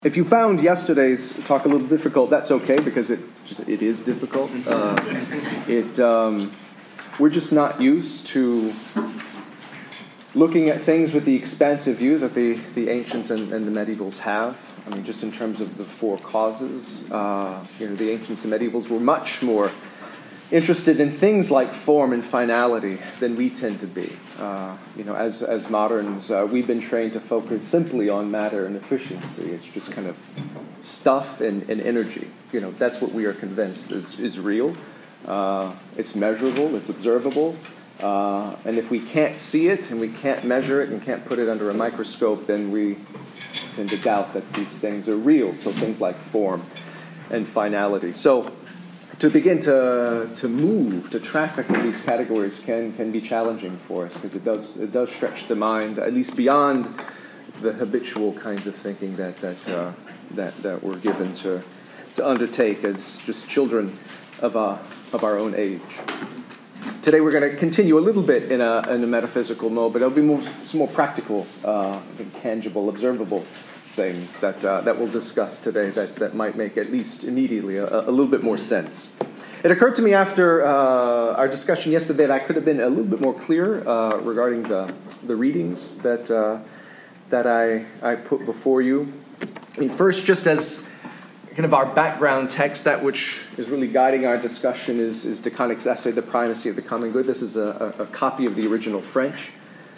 If you found yesterday's talk a little difficult, that's okay, because it is difficult. We're just not used to looking at things with the expansive view that the ancients and the medievals have. I mean, just in terms of the four causes, the ancients and medievals were much more interested in things like form and finality than we tend to be. As moderns, we've been trained to focus simply on matter and efficiency. It's just kind of stuff and energy. That's what we are convinced is real. It's measurable, it's observable. And if we can't see it and we can't measure it and can't put it under a microscope, then we tend to doubt that these things are real. So things like form and finality. So to begin to traffic in these categories can be challenging for us, because it does stretch the mind, at least beyond the habitual kinds of thinking that we're given to undertake as just children of our own age. Today we're going to continue a little bit in a metaphysical mode, but it'll be some more practical, tangible, observable things that we'll discuss today that might make at least immediately a little bit more sense. It occurred to me after our discussion yesterday that I could have been a little bit more clear regarding the readings that I put before you. I mean, first, just as kind of our background text, that which is really guiding our discussion is De Conick's essay, The Primacy of the Common Good. This is a copy of the original French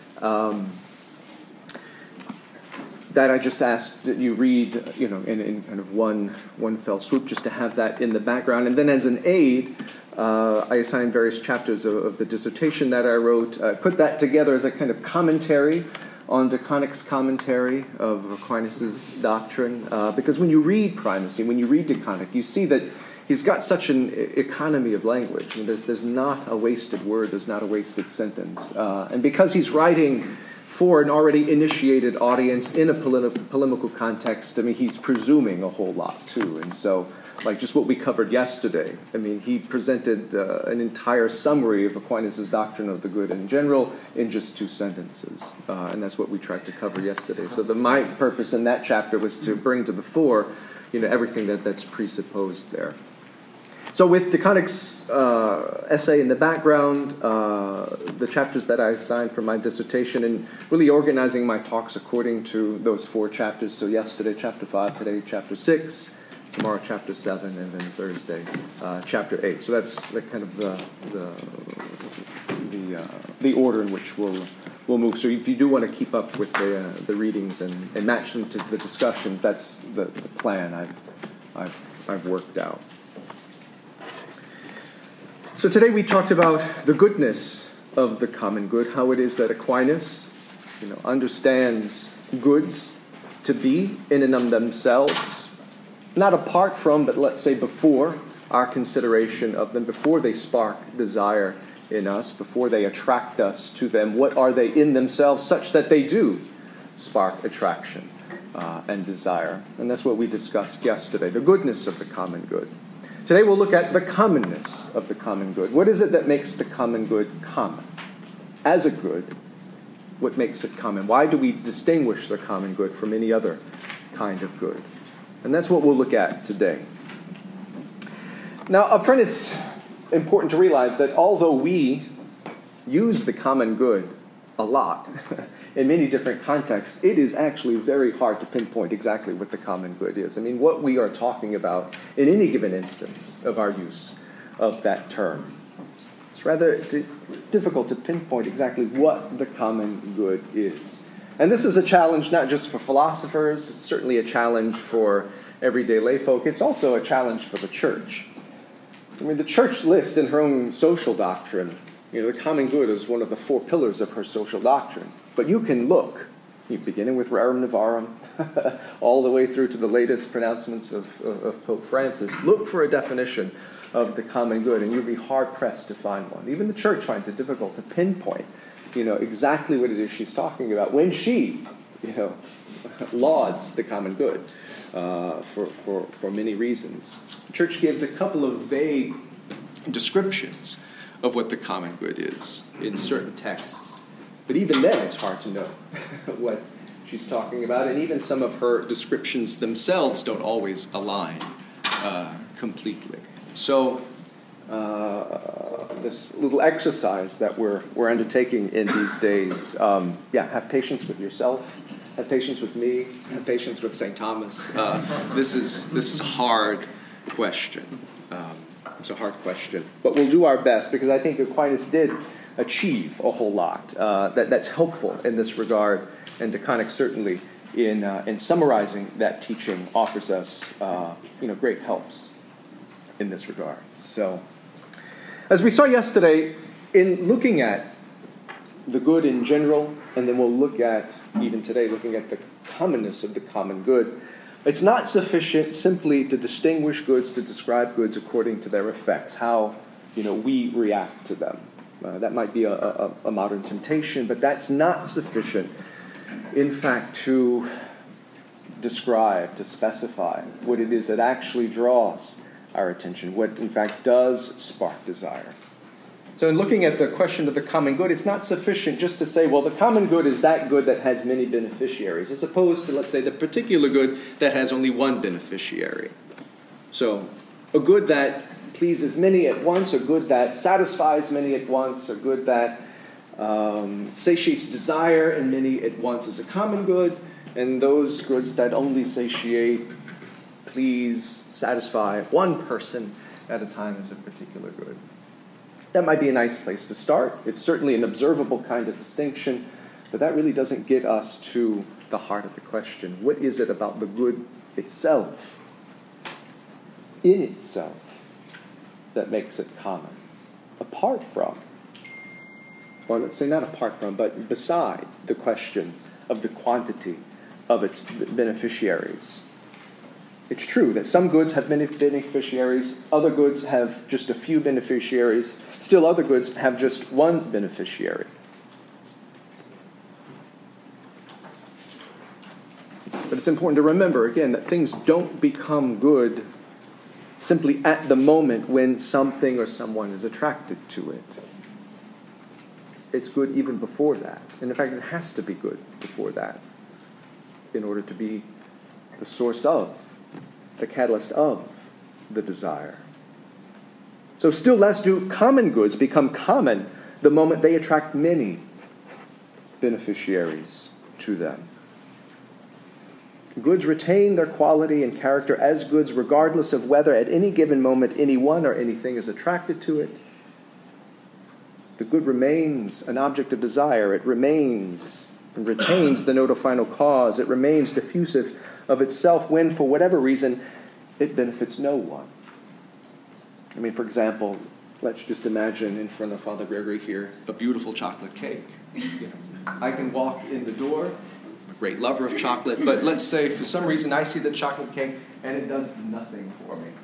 that I just asked that you read, in kind of one fell swoop, just to have that in the background. And then as an aid, I assigned various chapters of the dissertation that I wrote, put that together as a kind of commentary on De Conick's commentary of Aquinas' doctrine. Because when you read primacy, when you read De Conick, you see that he's got such an economy of language. I mean, there's not a wasted word, there's not a wasted sentence. And because he's writing for an already initiated audience in a polemical context, I mean, he's presuming a whole lot, too. And so, like just what we covered yesterday, I mean, he presented an entire summary of Aquinas' doctrine of the good in general in just 2 sentences. And that's what we tried to cover yesterday. So my purpose in that chapter was to bring to the fore, everything that's presupposed there. So with De Conick's essay in the background, the chapters that I assigned for my dissertation, and really organizing my talks according to those 4 chapters. So yesterday, chapter 5, today, chapter 6, tomorrow, chapter 7, and then Thursday, chapter 8. So that's the kind of the order in which we'll move. So if you do want to keep up with the readings and match them to the discussions, that's the plan I've worked out. So today we talked about the goodness of the common good, how it is that Aquinas, understands goods to be in and of themselves, not apart from, but let's say before our consideration of them, before they spark desire in us, before they attract us to them. What are they in themselves such that they do spark attraction and desire? And that's what we discussed yesterday, the goodness of the common good. Today we'll look at the commonness of the common good. What is it that makes the common good common? As a good, what makes it common? Why do we distinguish the common good from any other kind of good? And that's what we'll look at today. Now, up front, it's important to realize that although we use the common good a lot in many different contexts, it is actually very hard to pinpoint exactly what the common good is. I mean, what we are talking about in any given instance of our use of that term. It's rather difficult to pinpoint exactly what the common good is. And this is a challenge not just for philosophers, it's certainly a challenge for everyday layfolk. It's also a challenge for the church. I mean, the church lists in her own social doctrine, the common good is one of the 4 pillars of her social doctrine. But you can look, beginning with Rerum Novarum, all the way through to the latest pronouncements of Pope Francis. Look for a definition of the common good, and you'll be hard-pressed to find one. Even the church finds it difficult to pinpoint, exactly what it is she's talking about when she, lauds the common good for many reasons. The church gives a couple of vague descriptions of what the common good is in certain texts. But even then, it's hard to know what she's talking about, and even some of her descriptions themselves don't always align completely. So this little exercise that we're undertaking in these days, have patience with yourself, have patience with me, have patience with St. Thomas. This is a hard question. It's a hard question, but we'll do our best, because I think Aquinas did achieve a whole lot that's helpful in this regard, and DeConnick certainly in summarizing that teaching offers us great helps in this regard. So, as we saw yesterday, in looking at the good in general, and then we'll look at, even today, looking at the commonness of the common good, it's not sufficient simply to distinguish goods, to describe goods according to their effects, how we react to them. That might be a modern temptation, but that's not sufficient, in fact, to describe, to specify what it is that actually draws our attention, what, in fact, does spark desire. So in looking at the question of the common good, it's not sufficient just to say, well, the common good is that good that has many beneficiaries, as opposed to, let's say, the particular good that has only one beneficiary. So a good that pleases many at once, a good that satisfies many at once, a good that satiates desire in many at once is a common good, and those goods that only satiate, please, satisfy one person at a time is a particular good. That might be a nice place to start. It's certainly an observable kind of distinction, but that really doesn't get us to the heart of the question. What is it about the good itself, in itself, that makes it common? Apart from, or let's say not apart from, but beside the question of the quantity of its beneficiaries. It's true that some goods have many beneficiaries, other goods have just a few beneficiaries, still other goods have just one beneficiary. But it's important to remember, again, that things don't become good simply at the moment when something or someone is attracted to it. It's good even before that. And in fact, it has to be good before that in order to be the source of, the catalyst of the desire. So still less do common goods become common the moment they attract many beneficiaries to them. Goods retain their quality and character as goods regardless of whether at any given moment anyone or anything is attracted to it. The good remains an object of desire. It remains and retains the note of final cause. It remains diffusive of itself when, for whatever reason, it benefits no one. I mean, for example, let's just imagine in front of Father Gregory here a beautiful chocolate cake. I can walk in the door, I'm a great lover of chocolate, but let's say for some reason I see the chocolate cake and it does nothing for me.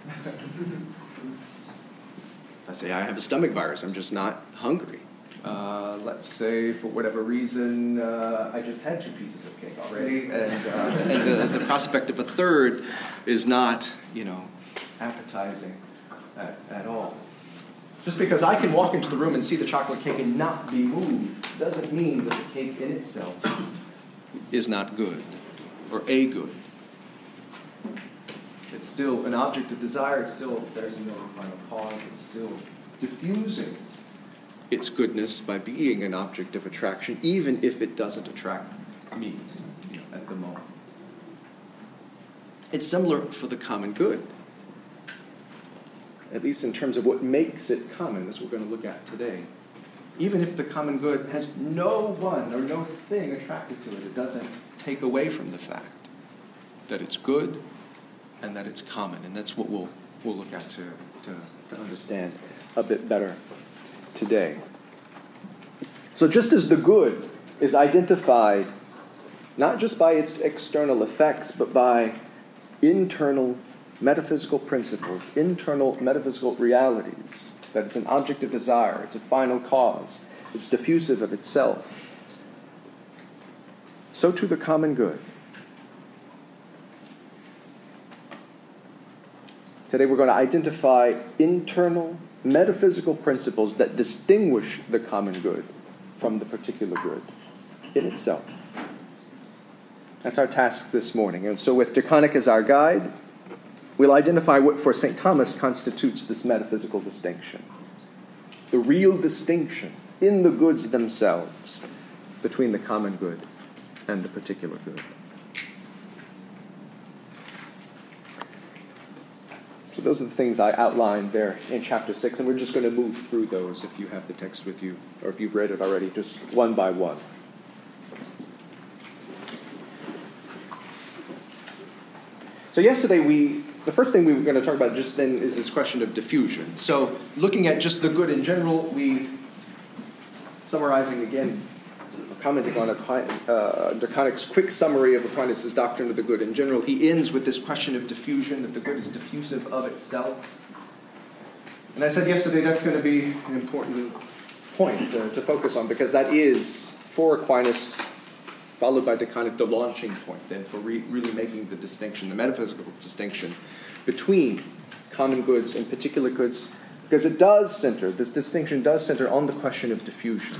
I say I have a stomach virus, I'm just not hungry. Let's say for whatever reason I just had 2 pieces of cake already, and the prospect of a third is not, appetizing at all. Just because I can walk into the room and see the chocolate cake and not be moved doesn't mean that the cake in itself is not good or a good. It's still an object of desire. It's still, there's no final cause. It's still diffusing its goodness by being an object of attraction, even if it doesn't attract me at the moment. It's similar for the common good, at least in terms of what makes it common, as we're going to look at today. Even if the common good has no one or no thing attracted to it, it doesn't take away from the fact that it's good and that it's common. And that's what we'll look at to understand a bit better today. So just as the good is identified not just by its external effects, but by internal metaphysical principles, internal metaphysical realities, that it's an object of desire, it's a final cause, it's diffusive of itself, so too the common good. Today we're going to identify internal metaphysical principles that distinguish the common good from the particular good in itself. That's our task this morning. And so with Draconic as our guide, we'll identify what for St. Thomas constitutes this metaphysical distinction. The real distinction in the goods themselves between the common good and the particular good. So those are the things I outlined there in chapter 6, and we're just going to move through those if you have the text with you, or if you've read it already, just one by one. So yesterday the first thing we were going to talk about just then is this question of diffusion. So looking at just the good in general, summarizing again, commenting on Draconic's quick summary of Aquinas' doctrine of the good in general, he ends with this question of diffusion, that the good is diffusive of itself. And I said yesterday that's going to be an important point to focus on, because that is, for Aquinas, followed by Draconic, the launching point then for really making the distinction, the metaphysical distinction between common goods and particular goods, because this distinction does center on the question of diffusion.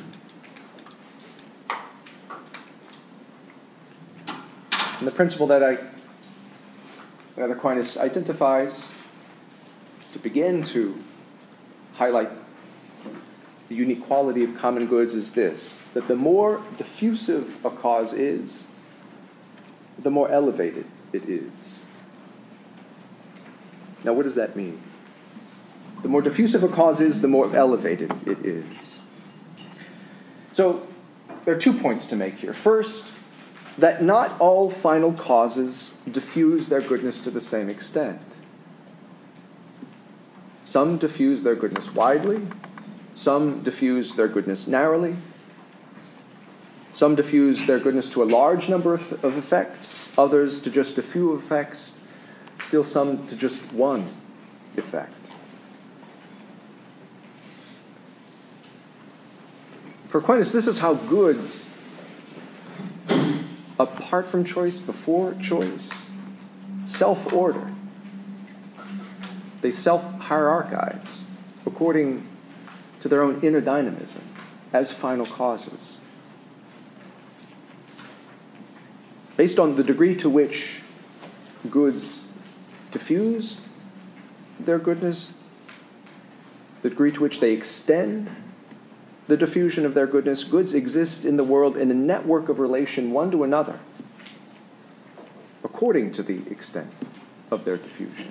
And the principle that Aquinas identifies to begin to highlight the unique quality of common goods is this, that the more diffusive a cause is, the more elevated it is. Now, what does that mean? The more diffusive a cause is, the more elevated it is. So, there are 2 points to make here. First, that not all final causes diffuse their goodness to the same extent. Some diffuse their goodness widely, some diffuse their goodness narrowly, some diffuse their goodness to a large number of effects, others to just a few effects, still some to just one effect. For Aquinas, this is how goods, apart from choice, before choice, self-order. They self-hierarchize according to their own inner dynamism as final causes. Based on the degree to which goods diffuse their goodness, the degree to which they extend the diffusion of their goodness, goods exist in the world in a network of relation one to another, according to the extent of their diffusion.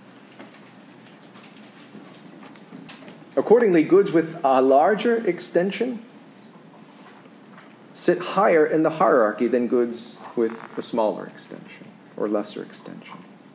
Accordingly, goods with a larger extension sit higher in the hierarchy than goods with a smaller extension or lesser extension.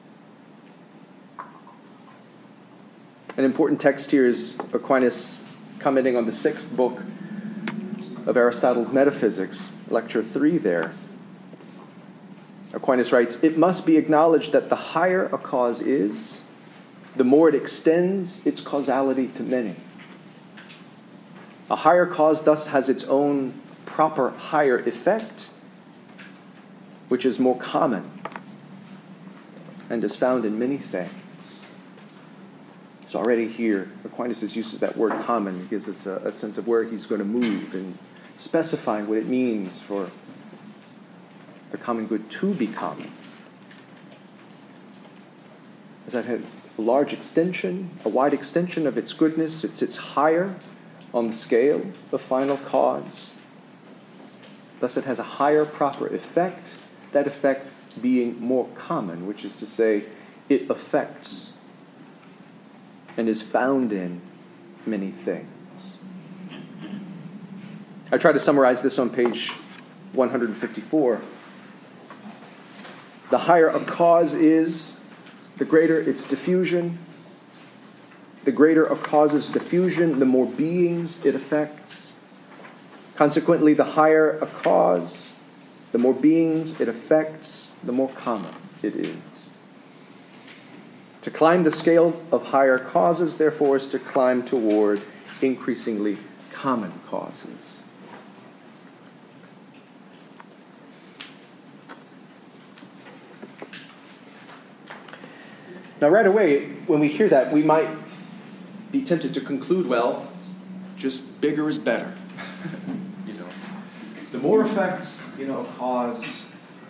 An important text here is Aquinas commenting on the 6th book of Aristotle's Metaphysics, Lecture 3 there. Aquinas writes, "It must be acknowledged that the higher a cause is, the more it extends its causality to many. A higher cause thus has its own proper higher effect, which is more common and is found in many things." So already here, Aquinas' use of that word common gives us a sense of where he's going to move in specifying what it means for the common good to be common. As that has a large extension, a wide extension of its goodness, it sits higher on the scale of final cause. Thus it has a higher proper effect, that effect being more common, which is to say, it affects and is found in many things. I try to summarize this on page 154. The higher a cause is, the greater its diffusion. The greater a cause's diffusion, the more beings it affects. Consequently, the higher a cause, the more beings it affects, the more common it is. To climb the scale of higher causes, therefore, is to climb toward increasingly common causes. Now, right away, when we hear that, we might be tempted to conclude, well, just bigger is better. The more effects, a cause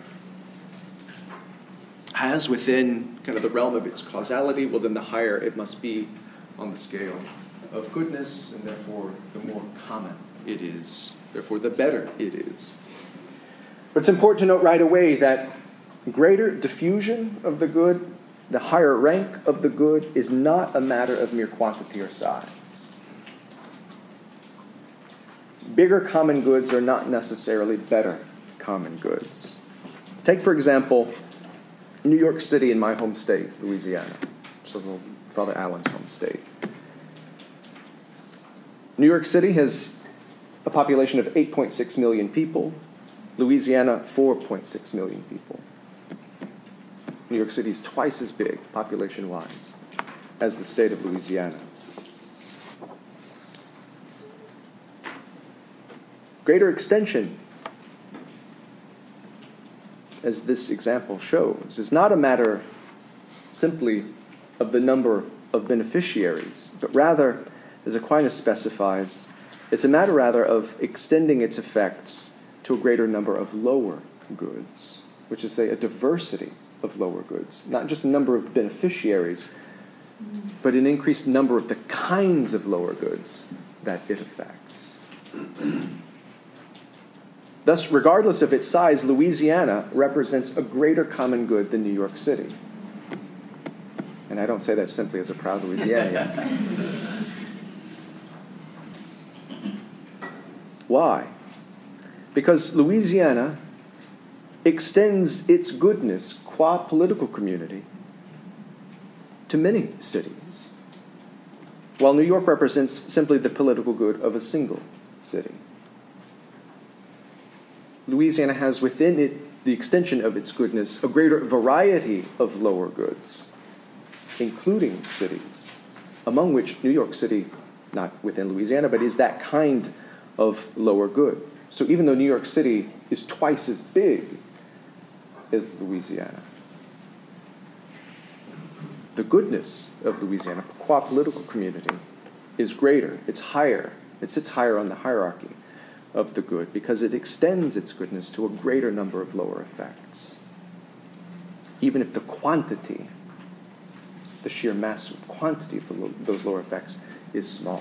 has within kind of the realm of its causality, well, then the higher it must be on the scale of goodness, and therefore the more common it is. Therefore, the better it is. But it's important to note right away that greater diffusion of the good, the higher rank of the good, is not a matter of mere quantity or size. Bigger common goods are not necessarily better common goods. Take, for example, New York City in my home state, Louisiana, which is Father Allen's home state. New York City has a population of 8.6 million people. Louisiana, 4.6 million people. New York City is twice as big, population-wise, as the state of Louisiana. Greater extension, as this example shows, is not a matter simply of the number of beneficiaries, but rather, as Aquinas specifies, it's a matter rather of extending its effects to a greater number of lower goods, which is, say, a diversity of lower goods. Not just a number of beneficiaries, but an increased number of the kinds of lower goods that it affects. Thus, regardless of its size, Louisiana represents a greater common good than New York City. And I don't say that simply as a proud Louisianian. Why? Because Louisiana extends its goodness qua political community to many cities, while New York represents simply the political good of a single city. Louisiana has within it the extension of its goodness a greater variety of lower goods, including cities, among which New York City, not within Louisiana, but is that kind of lower good. So even though New York City is twice as big as Louisiana, the goodness of Louisiana, qua political community, is greater. It's higher. It sits higher on the hierarchy of the good because it extends its goodness to a greater number of lower effects. Even if the quantity, the sheer massive quantity of those lower effects is smaller.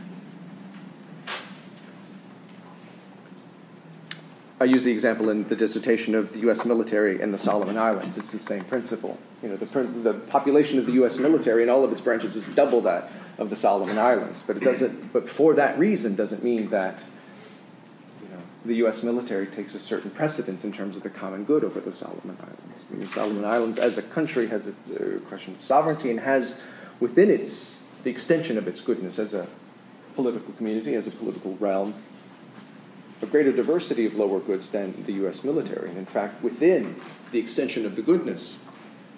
I use the example in the dissertation of the U.S. military and the Solomon Islands. It's the same principle. You know, the population of the U.S. military in all of its branches is double that of the Solomon Islands. But it doesn't. But for that reason, doesn't mean that the U.S. military takes a certain precedence in terms of the common good over the Solomon Islands. I mean, the Solomon Islands, as a country, has a question of sovereignty and has within its the extension of its goodness as a political community, as a political realm, a greater diversity of lower goods than the U.S. military. And in fact, within the extension of the goodness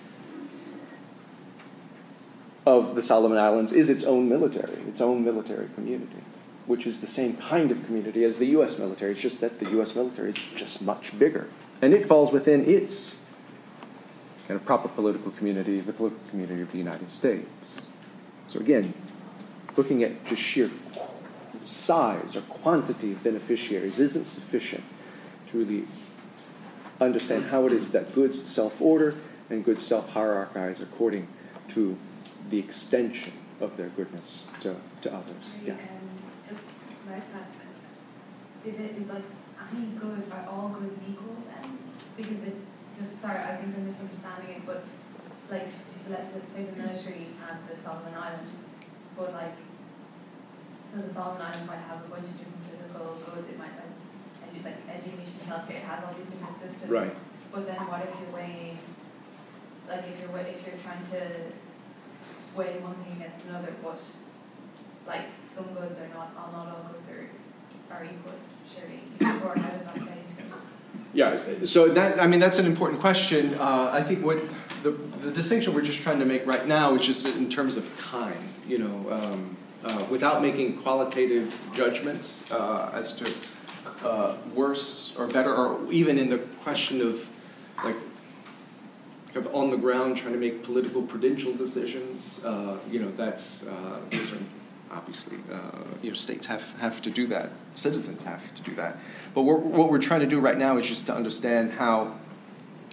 of the Solomon Islands is its own military community, which is the same kind of community as the U.S. military. It's just that the U.S. military is just much bigger. And it falls within its kind of proper political community, the political community of the United States. So again, looking at just sheer size or quantity of beneficiaries isn't sufficient to really understand how it is that goods self-order and goods self-hierarchize according to the extension of their goodness to others. Yeah. Just like that, is like any good, are all goods equal then? Because I think I'm misunderstanding it, but like, let's say the military and the Solomon Islands, but like, so the Solomon Islands might have a bunch of different political goods. It might like education, healthcare. It has all these different systems. Right. But then, what if you're weighing, like if you're trying to weigh one thing against another, but like some goods are not all goods are equal. Surely, or how does that play into it? Yeah. So that's an important question. I think what the distinction we're just trying to make right now is just in terms of kind. Without making qualitative judgments as to worse or better, or even in the question of like on the ground trying to make political prudential decisions. That's those are obviously states have to do that, citizens have to do that. But what we're trying to do right now is just to understand how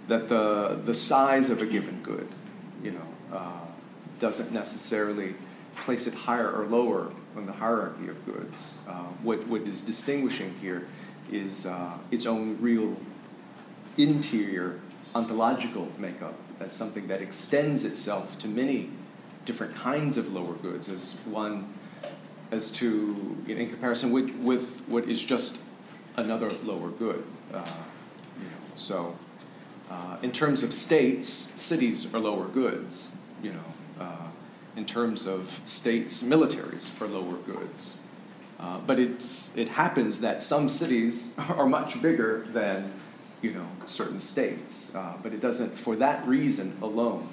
that the size of a given good, doesn't necessarily place it higher or lower on the hierarchy of goods. What is distinguishing here is its own real interior ontological makeup as something that extends itself to many different kinds of lower goods as to in comparison with what is just another lower good. So in terms of states, cities are lower goods. In terms of states, militaries are lower goods. But it happens that some cities are much bigger than certain states. But it doesn't, for that reason alone,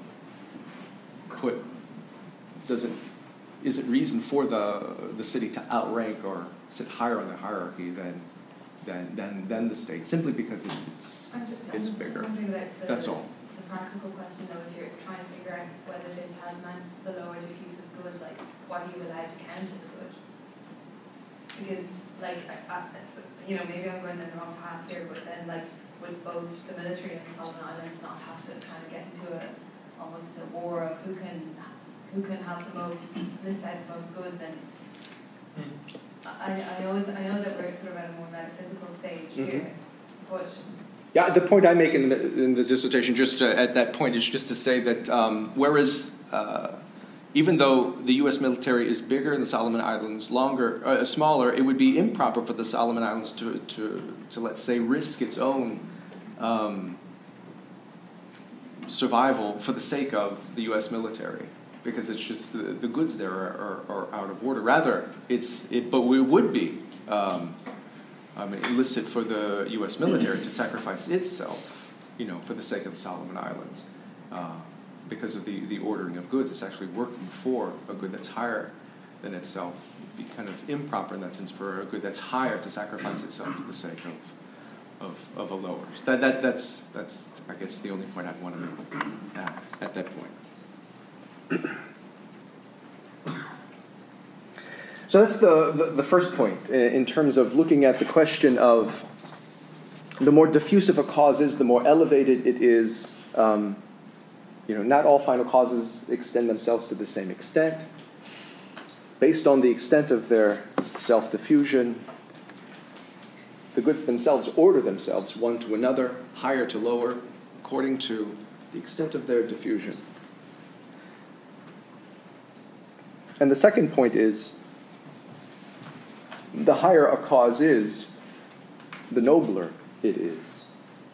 isn't reason for the city to outrank or sit higher on the hierarchy than the state, simply because it's bigger. That's all. The practical question, though, if you're trying to figure out whether this has meant the lower diffusive goods, like what are you allowed to count as a good? Because, maybe I'm going down the wrong path here, but then, would both the military and the Solomon Islands not have to kind of get into almost a war of who can have the most, list out the most goods? And I know that we're sort of at a more metaphysical stage here, but. Yeah, the point I make in the dissertation, just at that point, is just to say that whereas even though the U.S. military is bigger and the Solomon Islands smaller, it would be improper for the Solomon Islands to let's say, risk its own survival for the sake of the U.S. military, because it's just the goods there are out of order. Rather, but we would be. Enlisted for the U.S. military to sacrifice itself, for the sake of the Solomon Islands, because of the ordering of goods. It's actually working for a good that's higher than itself. It'd be kind of improper in that sense for a good that's higher to sacrifice itself for the sake of a lower. That's I guess the only point I'd want to make at that point. So that's the first point in terms of looking at the question of the more diffusive a cause is, the more elevated it is. Not all final causes extend themselves to the same extent. Based on the extent of their self-diffusion, the goods themselves order themselves one to another, higher to lower, according to the extent of their diffusion. And the second point is, the higher a cause is, the nobler it is.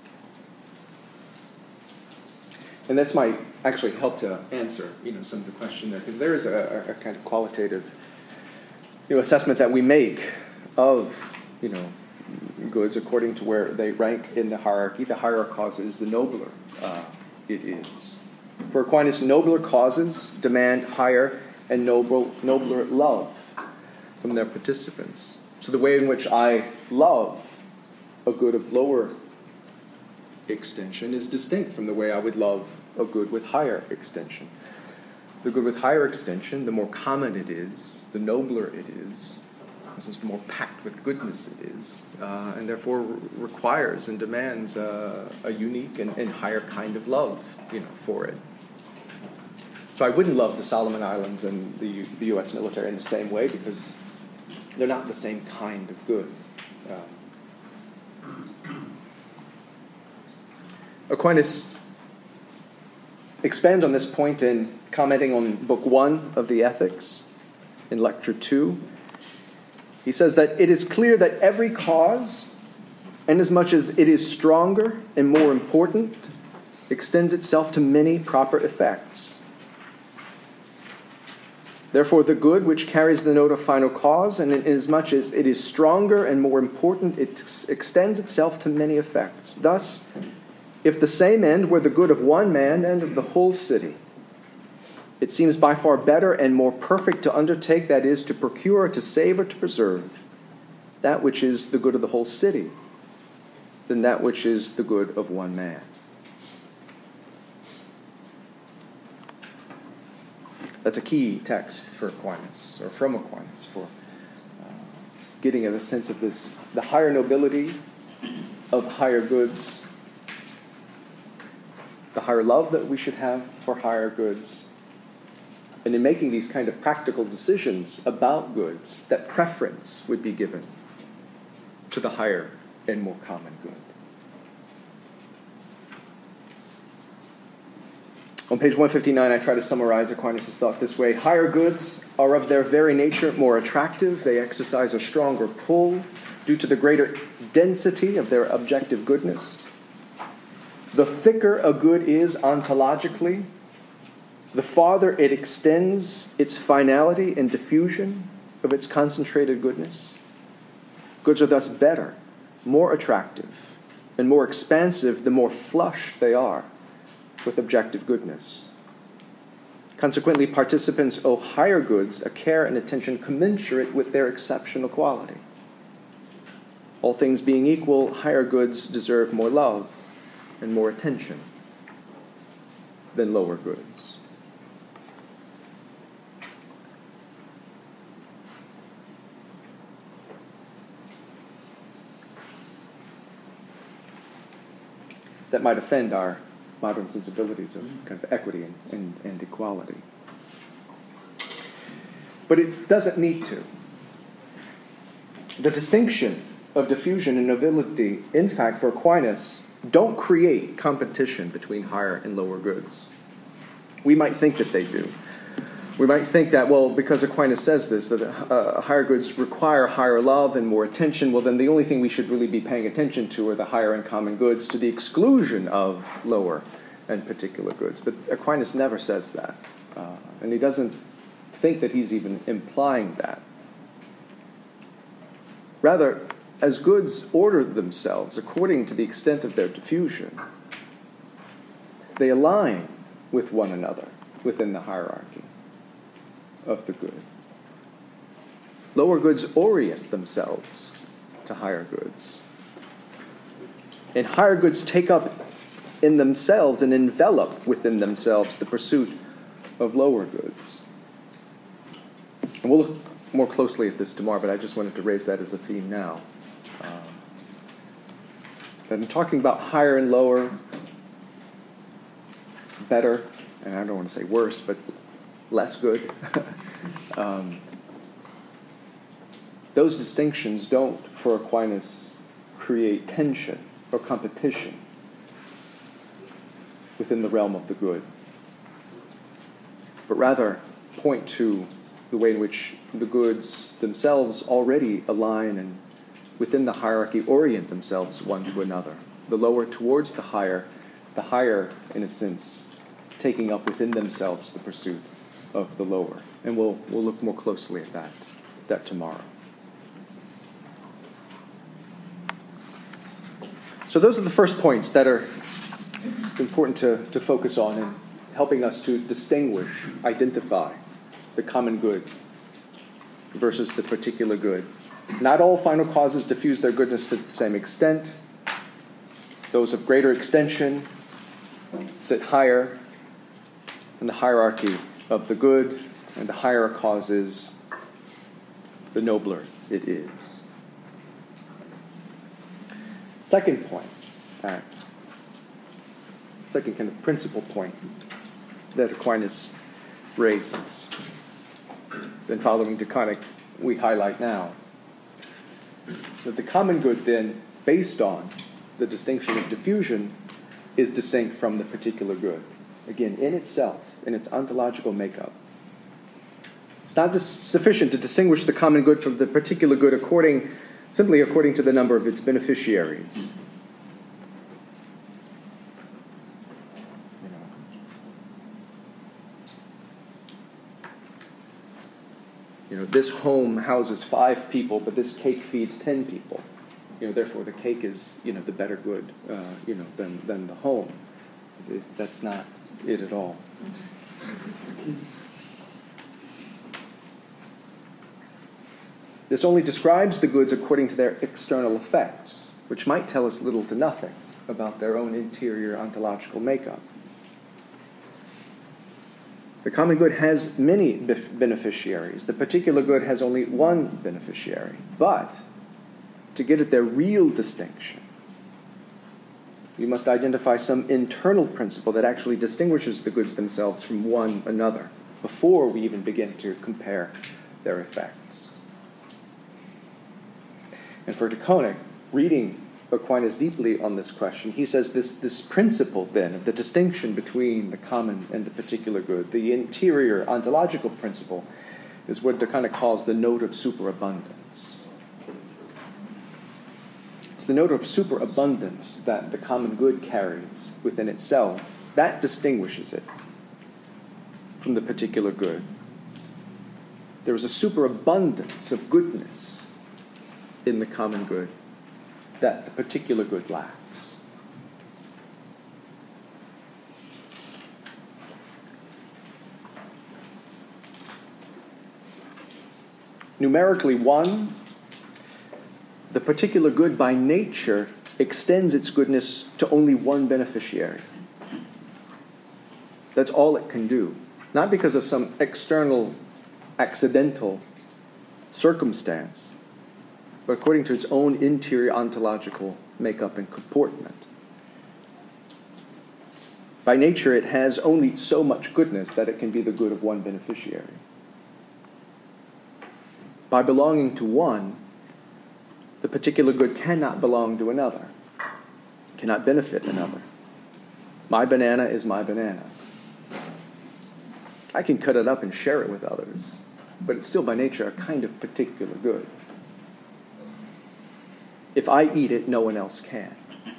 And this might actually help to answer, some of the question there, because there is a kind of qualitative, assessment that we make of, goods according to where they rank in the hierarchy. The higher a cause is, the nobler it is. For Aquinas, nobler causes demand higher and nobler love from their participants. So the way in which I love a good of lower extension is distinct from the way I would love a good with higher extension. The good with higher extension, the more common it is, the nobler it is, since the more packed with goodness it is, and therefore requires and demands a unique and higher kind of love, for it. So I wouldn't love the Solomon Islands and the U.S. military in the same way, because they're not the same kind of good. Aquinas expands on this point in commenting on Book 1 of the Ethics in Lecture 2. He says that it is clear that every cause, inasmuch as it is stronger and more important, extends itself to many proper effects. Therefore, the good which carries the note of final cause, and inasmuch as it is stronger and more important, it extends itself to many effects. Thus, if the same end were the good of one man and of the whole city, it seems by far better and more perfect to undertake, that is, to procure, to save, or to preserve that which is the good of the whole city, than that which is the good of one man. That's a key text for Aquinas, or from Aquinas, for getting at a sense of this, the higher nobility of higher goods higher love that we should have for higher goods. And in making these kind of practical decisions about goods, that preference would be given to the higher and more common good. On page 159, I try to summarize Aquinas' thought this way. Higher goods are of their very nature more attractive. They exercise a stronger pull due to the greater density of their objective goodness. The thicker a good is ontologically, the farther it extends its finality and diffusion of its concentrated goodness. Goods are thus better, more attractive, and more expansive the more flush they are with objective goodness. Consequently, participants owe higher goods a care and attention commensurate with their exceptional quality. All things being equal, higher goods deserve more love and more attention than lower goods. That might offend our modern sensibilities of kind of equity and equality. But it doesn't need to. The distinction of diffusion and nobility, in fact, for Aquinas, don't create competition between higher and lower goods. We might think that they do. We might think that, well, because Aquinas says this, that higher goods require higher love and more attention, well, then the only thing we should really be paying attention to are the higher and common goods to the exclusion of lower and particular goods. But Aquinas never says that. And he doesn't think that he's even implying that. Rather, as goods order themselves according to the extent of their diffusion, they align with one another within the hierarchy of the good. Lower goods orient themselves to higher goods. And higher goods take up in themselves and envelop within themselves the pursuit of lower goods. And we'll look more closely at this tomorrow, but I just wanted to raise that as a theme now. And talking about higher and lower, better, and I don't want to say worse, but less good. Those distinctions don't, for Aquinas, create tension or competition within the realm of the good, but rather point to the way in which the goods themselves already align and within the hierarchy orient themselves one to another. The lower towards the higher, in a sense, taking up within themselves the pursuit of the lower. And we'll look more closely at that tomorrow. So those are the first points that are important to focus on in helping us to distinguish, identify the common good versus the particular good. Not all final causes diffuse their goodness to the same extent. Those of greater extension sit higher in the hierarchy of the good, and the higher a cause is, the nobler it is. Second point, second kind of principal point that Aquinas raises, then following Deconic, we highlight now. That the common good then, based on the distinction of diffusion, is distinct from the particular good. Again, in itself, in its ontological makeup. It's not just sufficient to distinguish the common good from the particular good simply according to the number of its beneficiaries. This home houses 5 people, but this cake feeds 10 people. Therefore, the cake is, the better good, than the home. That's not it at all. This only describes the goods according to their external effects, which might tell us little to nothing about their own interior ontological makeup. The common good has many beneficiaries. The particular good has only one beneficiary. But to get at their real distinction, We must identify some internal principle that actually distinguishes the goods themselves from one another before we even begin to compare their effects. And for de Koninck, reading Aquinas deeply on this question, he says this principle, then, of the distinction between the common and the particular good, the interior ontological principle, is what de Koninck calls the note of superabundance. It's the note of superabundance that the common good carries within itself. That distinguishes it from the particular good. There is a superabundance of goodness in the common good that the particular good lacks. Numerically one, the particular good by nature extends its goodness to only one beneficiary. That's all it can do. Not because of some external, accidental circumstance, but according to its own interior ontological makeup and comportment. By nature, it has only so much goodness that it can be the good of one beneficiary. By belonging to one, the particular good cannot belong to another, cannot benefit another. My banana is my banana. I can cut it up and share it with others, but it's still by nature a kind of particular good. If I eat it, no one else can.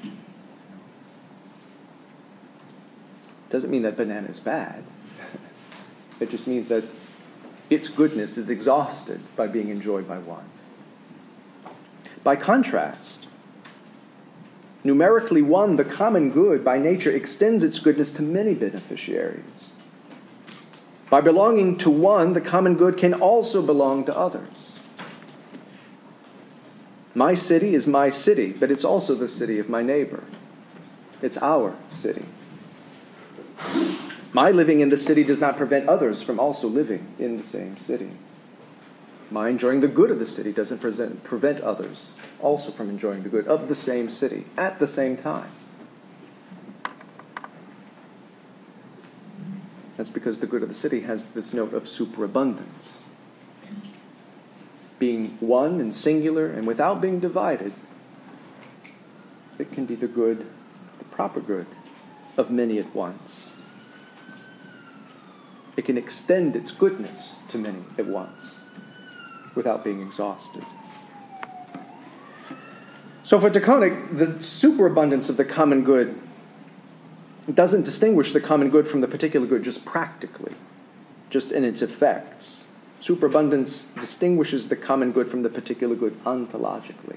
Doesn't mean that banana is bad. It just means that its goodness is exhausted by being enjoyed by one. By contrast, numerically one, the common good by nature extends its goodness to many beneficiaries. By belonging to one, the common good can also belong to others. My city is my city, but it's also the city of my neighbor. It's our city. My living in the city does not prevent others from also living in the same city. My enjoying the good of the city doesn't prevent others also from enjoying the good of the same city at the same time. That's because the good of the city has this note of superabundance. Being one and singular and without being divided, it can be the good, the proper good, of many at once. It can extend its goodness to many at once without being exhausted. So for de Koninck, the superabundance of the common good doesn't distinguish the common good from the particular good just practically, just in its effects. Superabundance distinguishes the common good from the particular good ontologically.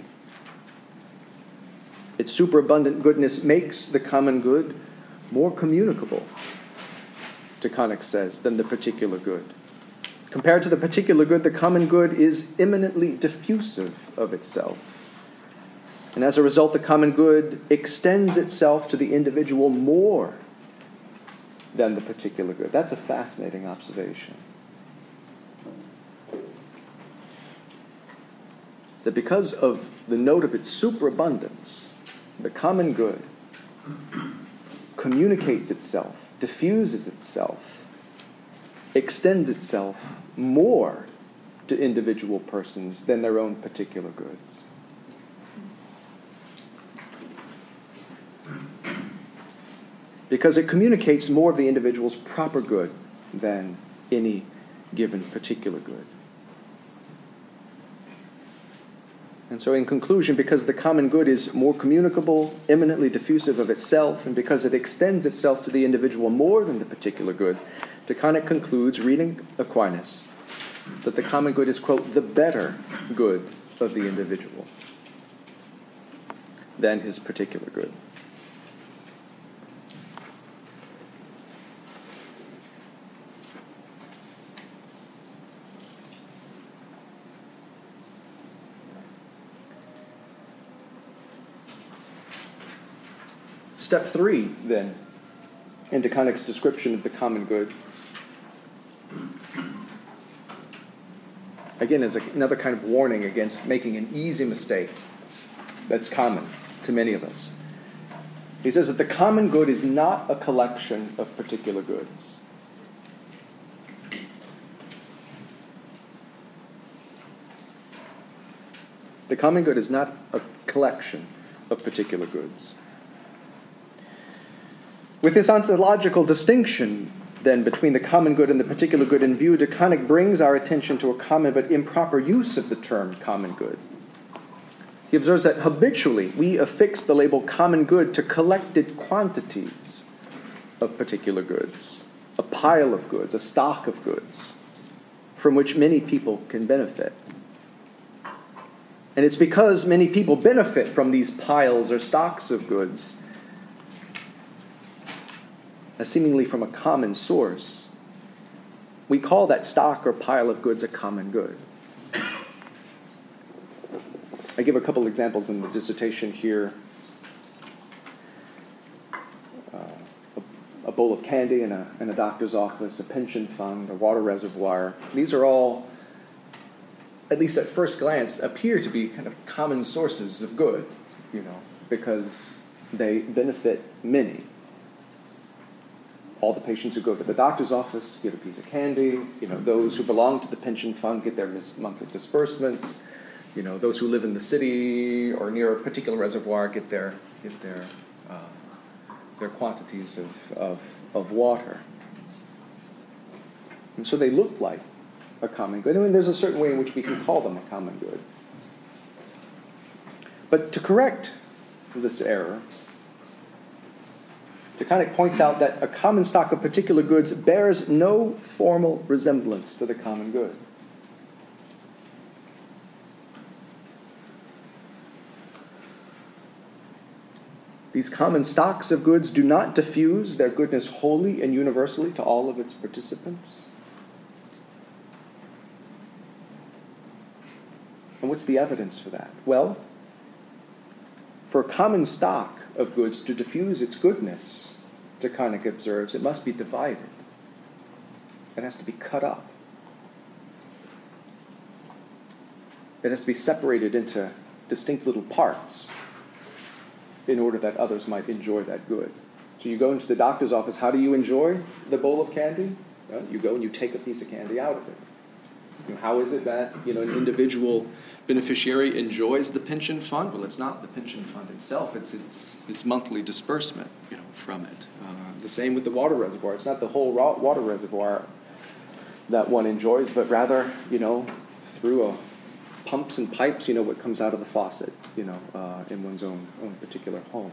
Its superabundant goodness makes the common good more communicable, de Koninck says, than the particular good. Compared to the particular good, the common good is eminently diffusive of itself. And as a result, the common good extends itself to the individual more than the particular good. That's a fascinating observation. That because of the note of its superabundance, the common good communicates itself, diffuses itself, extends itself more to individual persons than their own particular goods. Because it communicates more of the individual's proper good than any given particular good. And so in conclusion, because the common good is more communicable, eminently diffusive of itself, and because it extends itself to the individual more than the particular good, de Koninck concludes, reading Aquinas, that the common good is, quote, the better good of the individual than his particular good. Step 3, then, in de Konink's description of the common good, again, is another kind of warning against making an easy mistake that's common to many of us. He says that the common good is not a collection of particular goods. The common good is not a collection of particular goods. With this ontological distinction, then, between the common good and the particular good in view, DeConnick brings our attention to a common but improper use of the term common good. He observes that habitually we affix the label common good to collected quantities of particular goods, a pile of goods, a stock of goods, from which many people can benefit. And it's because many people benefit from these piles or stocks of goods, as seemingly from a common source, we call that stock or pile of goods a common good. I give a couple examples in the dissertation here. A bowl of candy in a doctor's office, a pension fund, a water reservoir. These are all, at least at first glance, appear to be kind of common sources of good, because they benefit many. All the patients who go to the doctor's office get a piece of candy. Those who belong to the pension fund get their monthly disbursements. Those who live in the city or near a particular reservoir get their quantities of water. And so they look like a common good. There's a certain way in which we can call them a common good. But to correct this error, DeConnick points out that a common stock of particular goods bears no formal resemblance to the common good. These common stocks of goods do not diffuse their goodness wholly and universally to all of its participants. And what's the evidence for that? Well, for a common stock of goods to diffuse its goodness, DeConnick observes, it must be divided. It has to be cut up. It has to be separated into distinct little parts in order that others might enjoy that good. So you go into the doctor's office, how do you enjoy the bowl of candy? Well, you go and you take a piece of candy out of it. How is it that an individual beneficiary enjoys the pension fund? Well, it's not the pension fund itself. It's its monthly disbursement, from it. The same with the water reservoir. It's not the whole water reservoir that one enjoys, but rather, through pumps and pipes, what comes out of the faucet, in one's own particular home.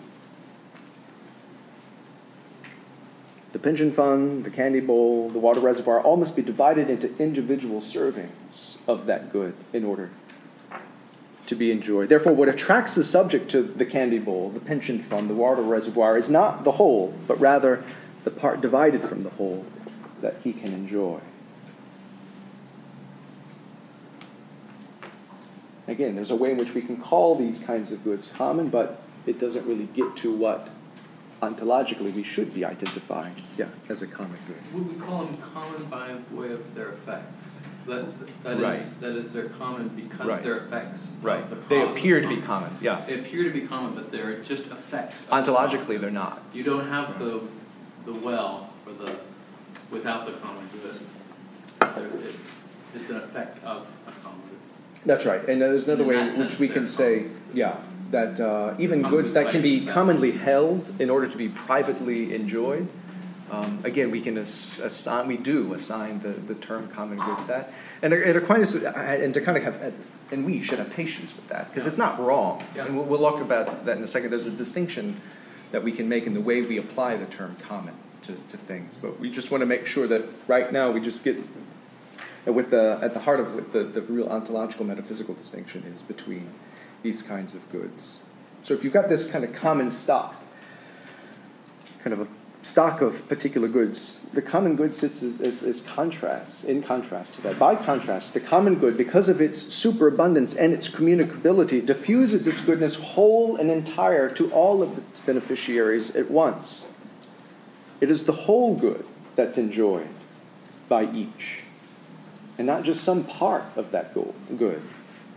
The pension fund, the candy bowl, the water reservoir, all must be divided into individual servings of that good in order to be enjoyed. Therefore, what attracts the subject to the candy bowl, the pension fund, the water reservoir, is not the whole, but rather the part divided from the whole that he can enjoy. Again, there's a way in which we can call these kinds of goods common, but it doesn't really get to what ontologically we should be identifying as a common good. Would we call them common by way of their effects? That is, they're common because they're effects. Right. Of the They appear to be common. Yeah. They appear to be common, but they're just effects. Ontologically, they're not. You don't have the well or without the common good. It's an effect of a common good. That's right. And there's another way in which we can say, that even goods that can be commonly held in order to be privately enjoyed, again, we can assign the term common good to that. And Aquinas and to kind of have, and we should have patience with that, because it's not wrong. Yeah. And we'll talk about that in a second. There's a distinction that we can make in the way we apply the term common to things. But we just want to make sure that right now we just get at the heart of what the real ontological metaphysical distinction is between these kinds of goods. So if you've got this kind of common stock, kind of a stock of particular goods, the common good sits in contrast to that. By contrast, the common good, because of its superabundance and its communicability, diffuses its goodness whole and entire to all of its beneficiaries at once. It is the whole good that's enjoyed by each, and not just some part of that good.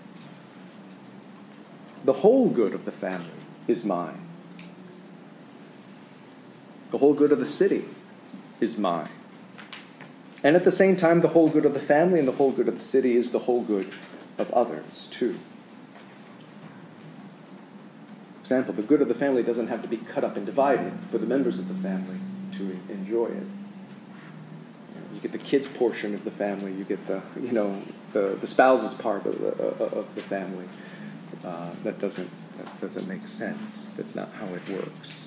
The whole good of the family is mine. The whole good of the city is mine. And at the same time, the whole good of the family and the whole good of the city is the whole good of others, too. For example, the good of the family doesn't have to be cut up and divided for the members of the family to enjoy it. You get the kids' portion of the family. You get the spouse's part of the family. That doesn't make sense. That's not how it works.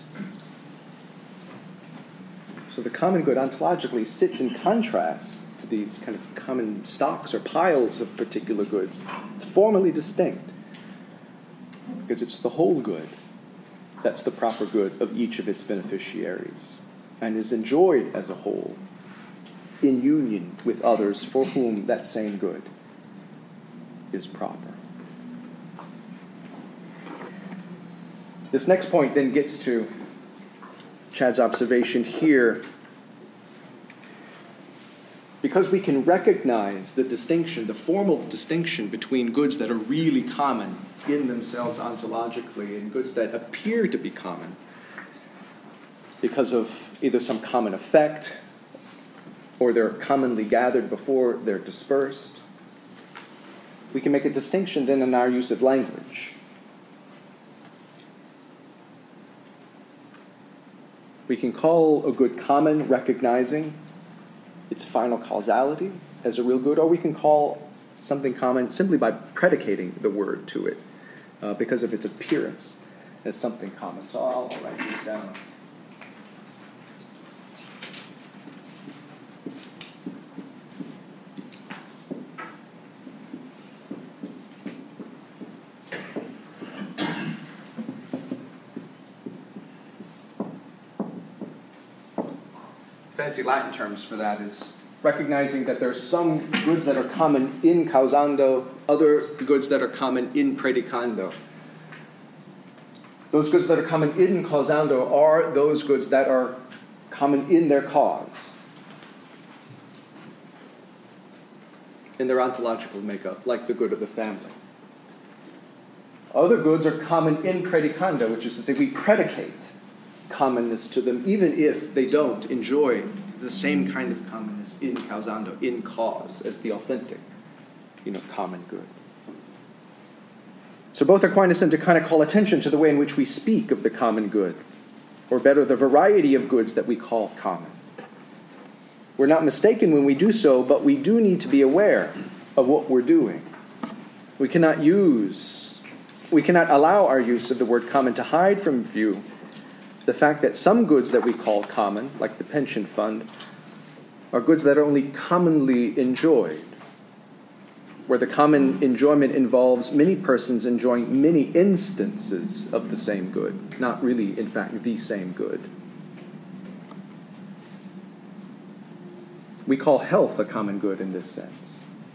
So the common good ontologically sits in contrast to these kind of common stocks or piles of particular goods. It's formally distinct because it's the whole good that's the proper good of each of its beneficiaries and is enjoyed as a whole in union with others for whom that same good is proper. This next point then gets to Chad's observation here. Because we can recognize the distinction, the formal distinction between goods that are really common in themselves ontologically and goods that appear to be common because of either some common effect or they're commonly gathered before they're dispersed, we can make a distinction then in our use of language. We can call a good common, recognizing its final causality as a real good, or we can call something common simply by predicating the word to it because of its appearance as something common. So I'll write this down. Fancy Latin terms for that is recognizing that there's some goods that are common in causando, other goods that are common in predicando. Those goods that are common in causando are those goods that are common in their cause, in their ontological makeup, like the good of the family. Other goods are common in predicando, which is to say we predicate commonness to them, even if they don't enjoy the same kind of commonness in causando, in cause, as the authentic, common good. So both Aquinas and De kind of call attention to the way in which we speak of the common good, or better, the variety of goods that we call common. We're not mistaken when we do so, but we do need to be aware of what we're doing. We cannot allow our use of the word common to hide from view the fact that some goods that we call common, like the pension fund, are goods that are only commonly enjoyed, where the common enjoyment involves many persons enjoying many instances of the same good, not really, in fact, the same good. We call health a common good in this sense.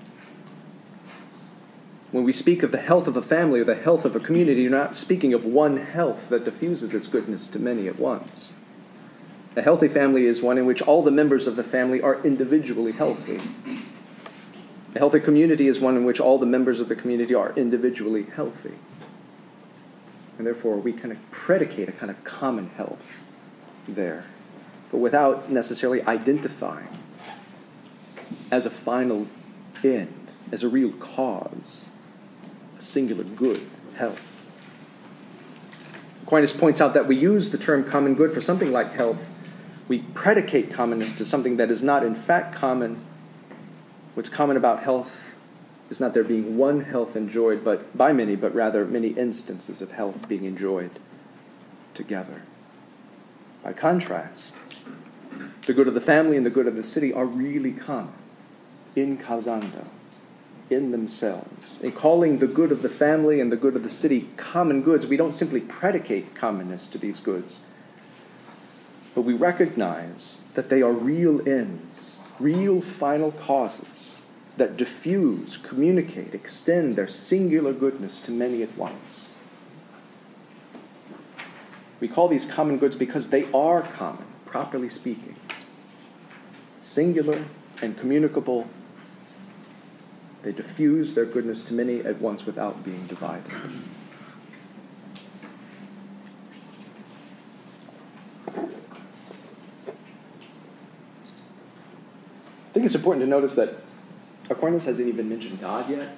When we speak of the health of a family or the health of a community, you're not speaking of one health that diffuses its goodness to many at once. A healthy family is one in which all the members of the family are individually healthy. A healthy community is one in which all the members of the community are individually healthy. And therefore, we kind of predicate a kind of common health there, but without necessarily identifying as a final end, as a real cause, singular good, health. Aquinas points out that we use the term common good for something like health. We predicate commonness to something that is not in fact common. What's common about health is not there being one health enjoyed by many, but rather many instances of health being enjoyed together. By contrast, the good of the family and the good of the city are really common in causando, in themselves. In calling the good of the family and the good of the city common goods, we don't simply predicate commonness to these goods, but we recognize that they are real ends, real final causes that diffuse, communicate, extend their singular goodness to many at once. We call these common goods because they are common, properly speaking, singular and communicable. They diffuse their goodness to many at once without being divided. think it's important to notice that Aquinas hasn't even mentioned God yet.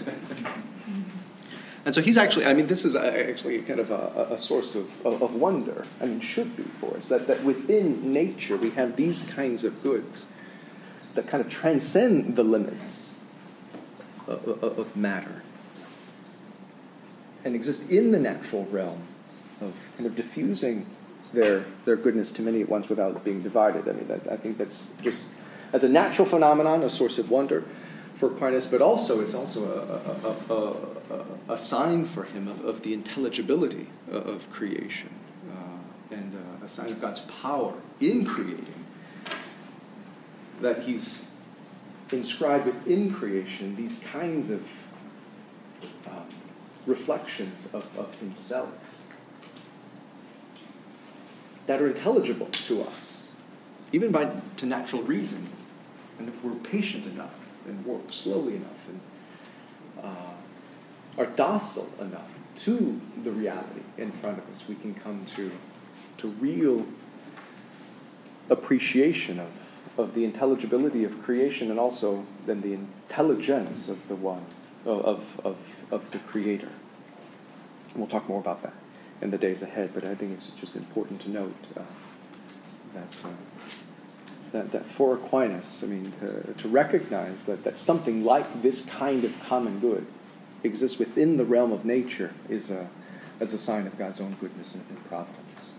And so he's actually, this is actually kind of a source of wonder, should be for us, that within nature we have these kinds of goods that kind of transcend the limits of matter and exist in the natural realm of kind of diffusing their goodness to many at once without being divided. I think that's just, as a natural phenomenon, a source of wonder for Aquinas, but also it's also a sign for him of the intelligibility of creation and a sign of God's power in creating, that he's inscribed within creation these kinds of reflections of himself that are intelligible to us, even to natural reason, and if we're patient enough and work slowly enough and are docile enough to the reality in front of us, we can come to real appreciation of the intelligibility of creation, and also then the intelligence of the one, of the Creator. And we'll talk more about that in the days ahead, but I think it's just important to note that for Aquinas, to recognize that something like this kind of common good exists within the realm of nature is as a sign of God's own goodness and providence.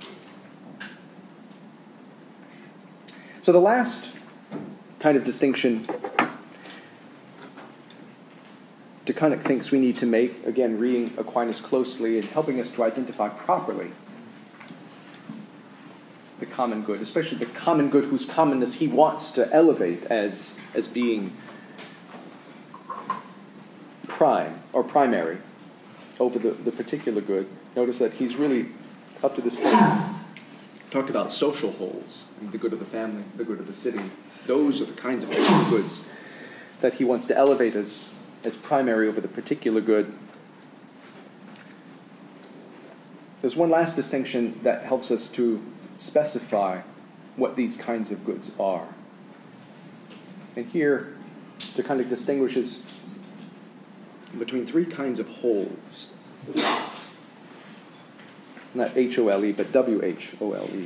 So the last kind of distinction DeConnick thinks we need to make, again, reading Aquinas closely and helping us to identify properly the common good, especially the common good whose commonness he wants to elevate as being prime or primary over the particular good. Notice that he's really, up to this point, talked about social wholes, the good of the family, the good of the city. Those are the kinds of goods that he wants to elevate as primary over the particular good. There's one last distinction that helps us to specify what these kinds of goods are. And here, the kind of distinguishes between three kinds of wholes. Not H-O-L-E, but W-H-O-L-E.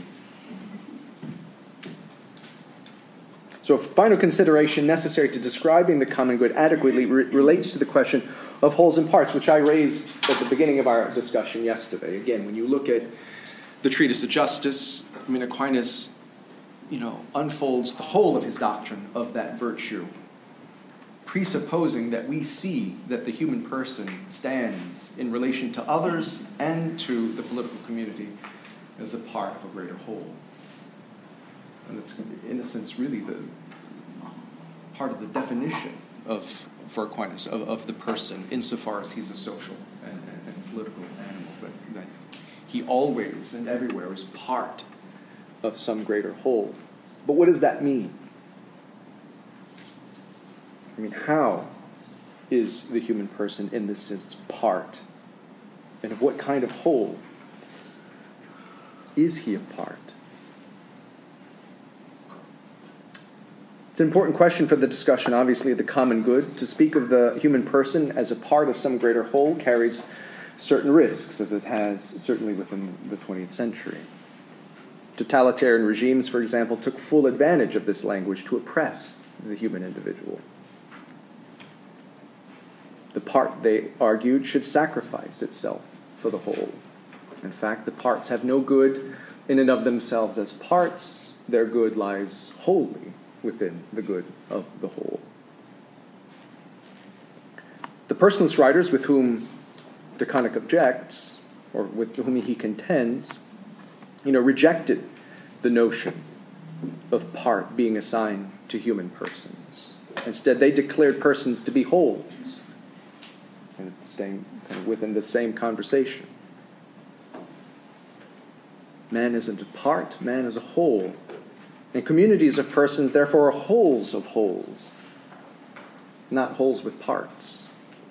So final consideration necessary to describing the common good adequately relates to the question of wholes and parts, which I raised at the beginning of our discussion yesterday. Again, when you look at the Treatise of Justice, Aquinas, unfolds the whole of his doctrine of that virtue, presupposing that we see that the human person stands in relation to others and to the political community as a part of a greater whole. And it's, in a sense, really the part of the definition for Aquinas of the person, insofar as he's a social and political animal, but that he always and everywhere is part of some greater whole. But what does that mean? How is the human person in this sense part? And of what kind of whole is he a part? It's an important question for the discussion, obviously, of the common good. To speak of the human person as a part of some greater whole carries certain risks, as it has certainly within the 20th century. Totalitarian regimes, for example, took full advantage of this language to oppress the human individual. The part, they argued, should sacrifice itself for the whole. In fact, the parts have no good in and of themselves as parts. Their good lies wholly within the good of the whole. The personalist writers with whom DeConnick objects, or with whom he contends, rejected the notion of part being assigned to human persons. Instead, they declared persons to be wholes, and within the same conversation. Man isn't a part, man is a whole. And communities of persons, therefore, are wholes of wholes, not wholes with parts.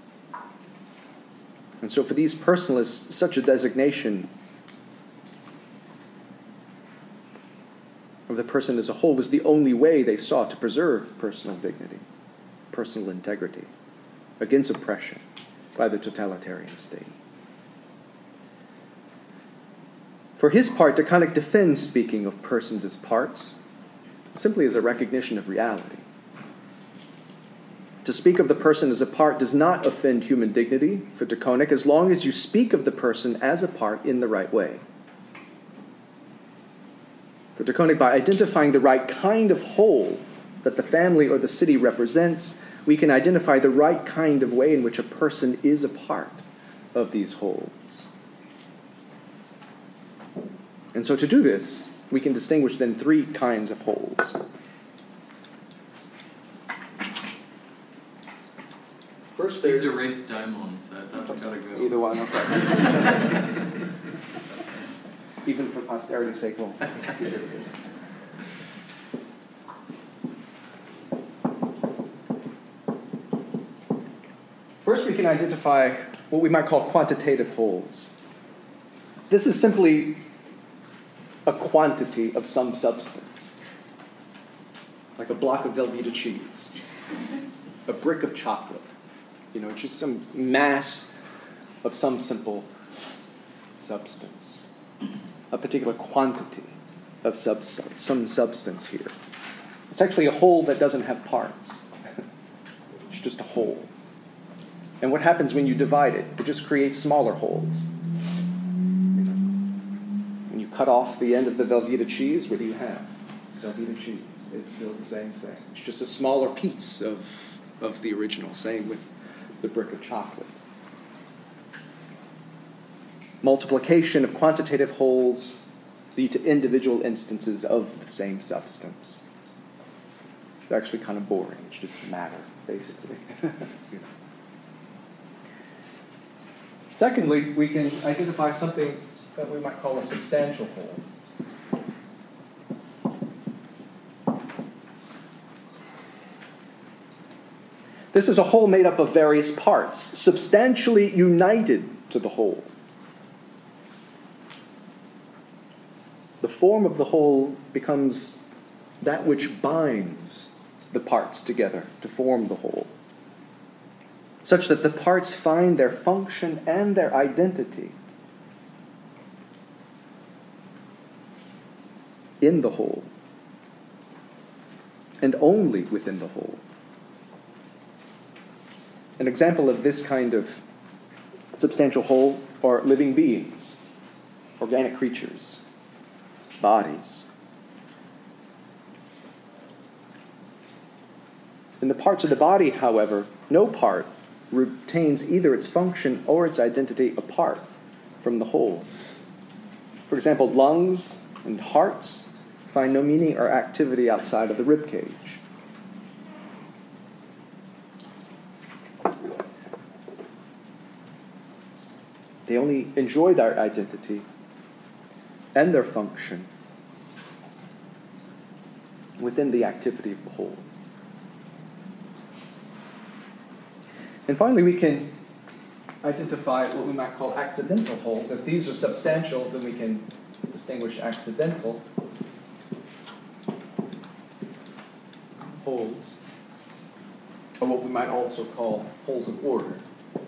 And so for these personalists, such a designation of the person as a whole was the only way they saw to preserve personal dignity, personal integrity, against oppression by the totalitarian state. For his part, De Koninck defends speaking of persons as parts simply as a recognition of reality. To speak of the person as a part does not offend human dignity for De Koninck as long as you speak of the person as a part in the right way. For De Koninck, by identifying the right kind of whole that the family or the city represents, we can identify the right kind of way in which a person is a part of these wholes. And so to do this, we can distinguish then three kinds of wholes. First, there's... These are race diamonds, so that's got to go. Either one, okay. Even for posterity's sake, we'll... First, we can identify what we might call quantitative wholes. This is simply a quantity of some substance, like a block of Velveeta cheese, a brick of chocolate, just some mass of some simple substance, a particular quantity of some substance here. It's actually a whole that doesn't have parts. It's just a whole. And what happens when you divide it? It just creates smaller holes. When you cut off the end of the Velveeta cheese, what do you have? Velveeta cheese. It's still the same thing. It's just a smaller piece of the original. Same with the brick of chocolate. Multiplication of quantitative wholes lead to individual instances of the same substance. It's actually kind of boring. It's just matter, basically. Secondly, we can identify something that we might call a substantial whole. This is a whole made up of various parts, substantially united to the whole. The form of the whole becomes that which binds the parts together to form the whole, such that the parts find their function and their identity in the whole, and only within the whole. An example of this kind of substantial whole are living beings, organic creatures, bodies. In the parts of the body, however, no part retains either its function or its identity apart from the whole. For example, lungs and hearts find no meaning or activity outside of the rib cage. They only enjoy their identity and their function within the activity of the whole. And finally, we can identify what we might call accidental wholes. If these are substantial, then we can distinguish accidental wholes, or what we might also call wholes of order.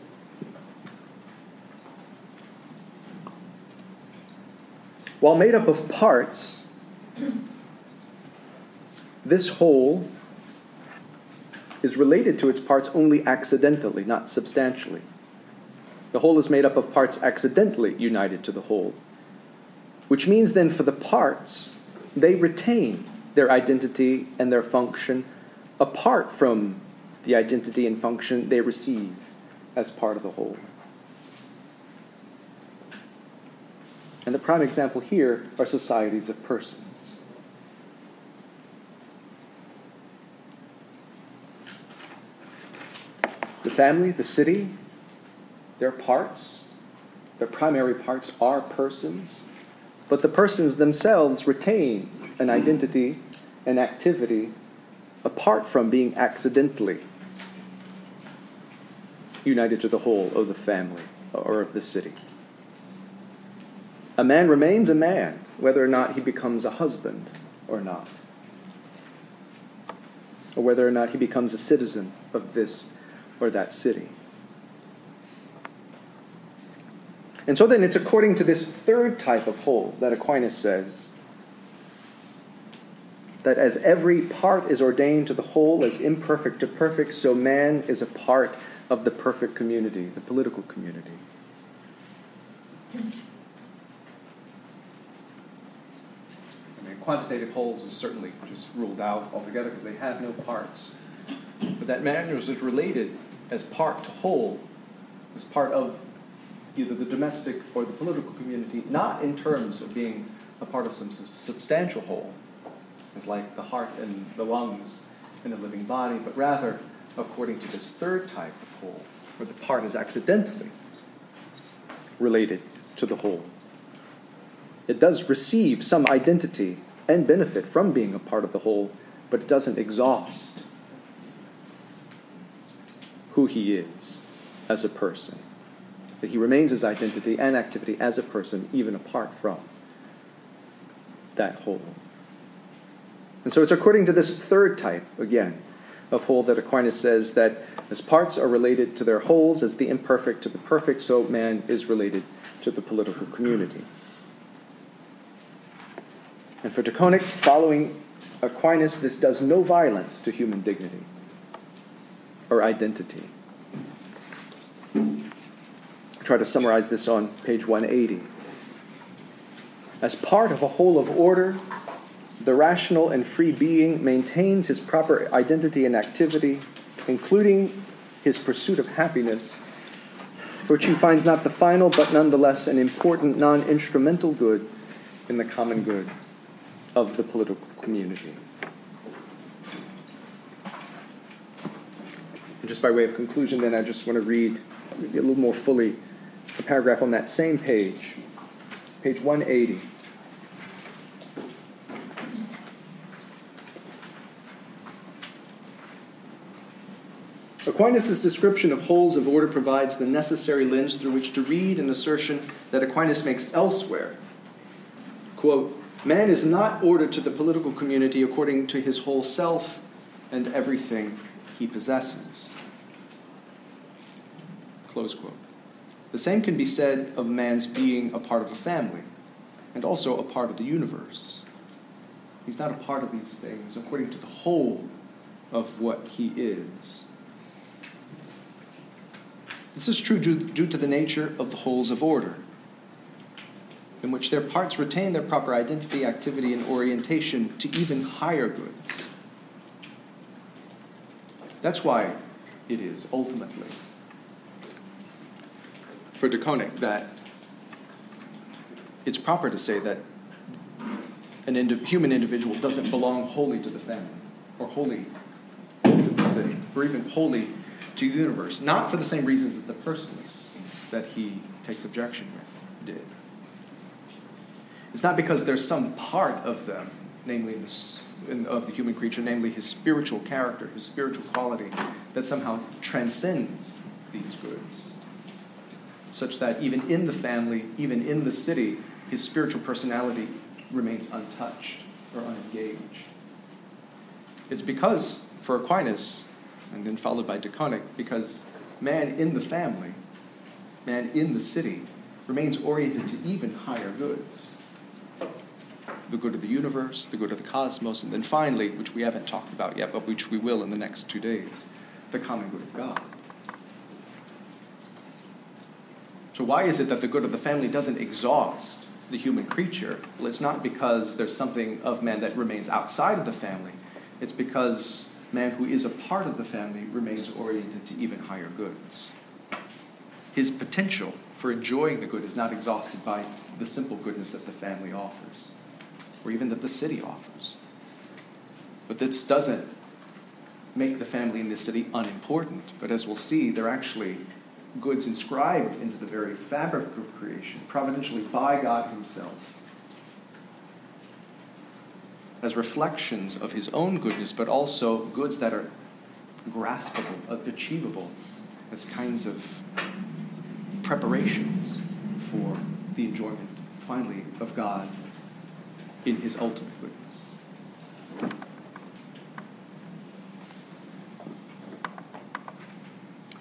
While made up of parts, this whole is related to its parts only accidentally, not substantially. The whole is made up of parts accidentally united to the whole, which means then for the parts, they retain their identity and their function apart from the identity and function they receive as part of the whole. And the prime example here are societies of persons. The family, the city, their parts, their primary parts are persons, but the persons themselves retain an identity and activity apart from being accidentally united to the whole of the family or of the city. A man remains a man, whether or not he becomes a husband or not, or whether or not he becomes a citizen of this or that city. And so then it's according to this third type of whole that Aquinas says that as every part is ordained to the whole as imperfect to perfect, so man is a part of the perfect community, the political community. I mean, quantitative wholes is certainly just ruled out altogether because they have no parts. But that man is related as part to whole, as part of either the domestic or the political community, not in terms of being a part of some substantial whole, as like the heart and the lungs in a living body, but rather according to this third type of whole, where the part is accidentally related to the whole. It does receive some identity and benefit from being a part of the whole, but it doesn't exhaust who he is as a person. That he remains his identity and activity as a person, even apart from that whole. And so it's according to this third type, again, of whole that Aquinas says that as parts are related to their wholes, as the imperfect to the perfect, so man is related to the political community. And for De Koninck, following Aquinas, this does no violence to human dignity or identity. Try to summarize this on page 180. As part of a whole of order, the rational and free being maintains his proper identity and activity, including his pursuit of happiness, which he finds not the final but nonetheless an important non-instrumental good in the common good of the political community. And just by way of conclusion, then, I just want to read a little more fully a paragraph on that same page, page 180. Aquinas' description of wholes of order provides the necessary lens through which to read an assertion that Aquinas makes elsewhere. Quote, "Man is not ordered to the political community according to his whole self and everything he possesses." Close quote. The same can be said of man's being a part of a family and also a part of the universe. He's not a part of these things according to the whole of what he is. This is true due to the nature of the wholes of order, in which their parts retain their proper identity, activity, and orientation to even higher goods. That's why it is, ultimately, for De Koninck, that it's proper to say that an human individual doesn't belong wholly to the family, or wholly to the city, or even wholly to the universe, not for the same reasons as the persons that he takes objection with did. It's not because there's some part of them, namely of the human creature, namely his spiritual character, his spiritual quality, that somehow transcends these goods, such that even in the family, even in the city, his spiritual personality remains untouched or unengaged. It's because, for Aquinas, and then followed by De Koninck, because man in the family, man in the city, remains oriented to even higher goods. The good of the universe, the good of the cosmos, and then finally, which we haven't talked about yet, but which we will in the next 2 days, the common good of God. So why is it that the good of the family doesn't exhaust the human creature? Well, it's not because there's something of man that remains outside of the family. It's because man who is a part of the family remains oriented to even higher goods. His potential for enjoying the good is not exhausted by the simple goodness that the family offers, or even that the city offers. But this doesn't make the family in the city unimportant. But as we'll see, they're actually goods inscribed into the very fabric of creation, providentially by God himself, as reflections of his own goodness, but also goods that are graspable, achievable, as kinds of preparations for the enjoyment, finally, of God in his ultimate goodness.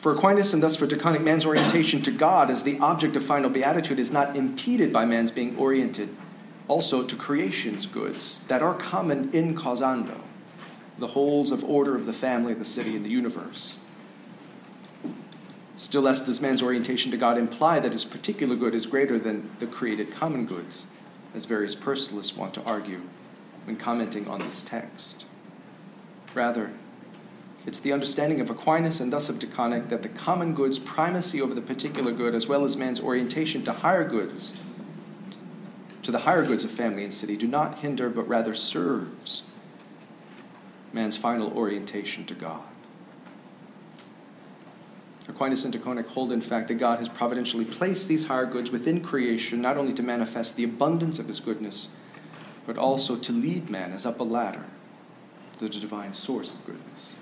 For Aquinas, and thus for De Koninck, man's orientation to God as the object of final beatitude is not impeded by man's being oriented also to creation's goods that are common in causando, the wholes of order of the family, the city, and the universe. Still less does man's orientation to God imply that his particular good is greater than the created common goods, as various personalists want to argue when commenting on this text. Rather, it's the understanding of Aquinas and thus of De Koninck that the common good's primacy over the particular good, as well as man's orientation to higher goods, to the higher goods of family and city, do not hinder but rather serves man's final orientation to God. Aquinas and De Koninck hold, in fact, that God has providentially placed these higher goods within creation, not only to manifest the abundance of his goodness, but also to lead man as up a ladder to the divine source of goodness.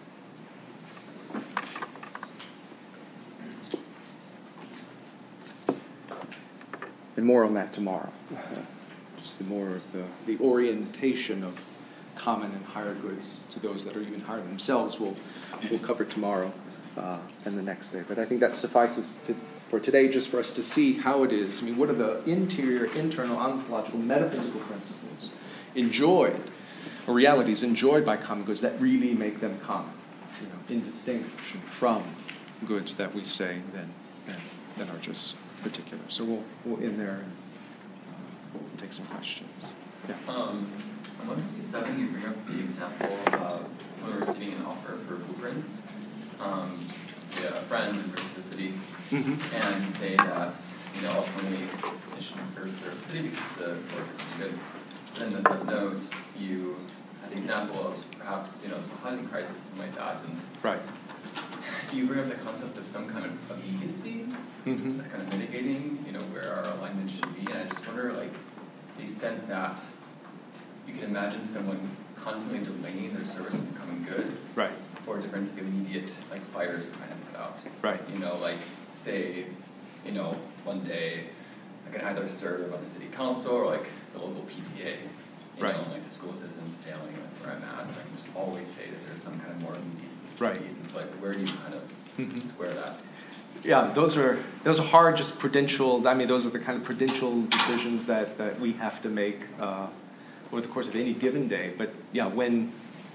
And more on that tomorrow. Just the more of the orientation of common and higher goods to those that are even higher themselves we'll cover tomorrow and the next day. But I think that suffices for today, just for us to see how it is. I mean, what are the interior, internal, ontological, metaphysical principles enjoyed, or realities enjoyed by common goods that really make them common, in distinction from goods that we say then are just particular. So we'll in there and we'll take some questions. Yeah. On 157, you bring up the example of someone receiving an offer for blueprints. A friend versus the city, and you say that ultimately they should first serve the city because the work is good. Then in the footnote, you had the example of perhaps there's a housing crisis, something like that, and right. You bring up the concept of some kind of immediacy that's kind of mitigating, where our alignment should be. And I just wonder, the extent that you can imagine someone constantly delaying their service of becoming good, right, or different immediate fires you're trying to put out, right. Say, one day I can either serve on the city council or the local PTA, right. The school system's failing where I'm at, so I can just always say that there's some kind of more immediate. Right. And so where do you kind of square that? Yeah, those are hard, just prudential. I mean, those are the kind of prudential decisions that we have to make over the course of any given day. But yeah, when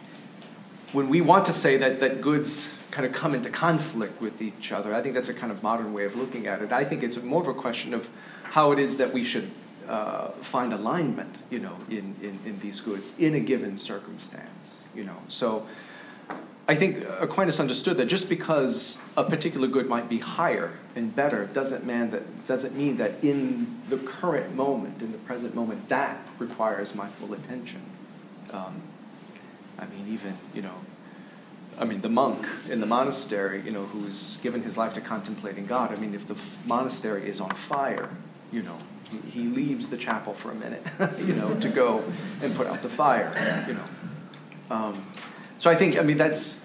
we want to say that goods kind of come into conflict with each other, I think that's a kind of modern way of looking at it. I think it's more of a question of how it is that we should find alignment, in these goods in a given circumstance, So I think Aquinas understood that just because a particular good might be higher and better doesn't mean that in the current moment, in the present moment, that requires my full attention. The monk in the monastery, who's given his life to contemplating God. I mean, if the monastery is on fire, he leaves the chapel for a minute, to go and put out the fire, So I think, that's,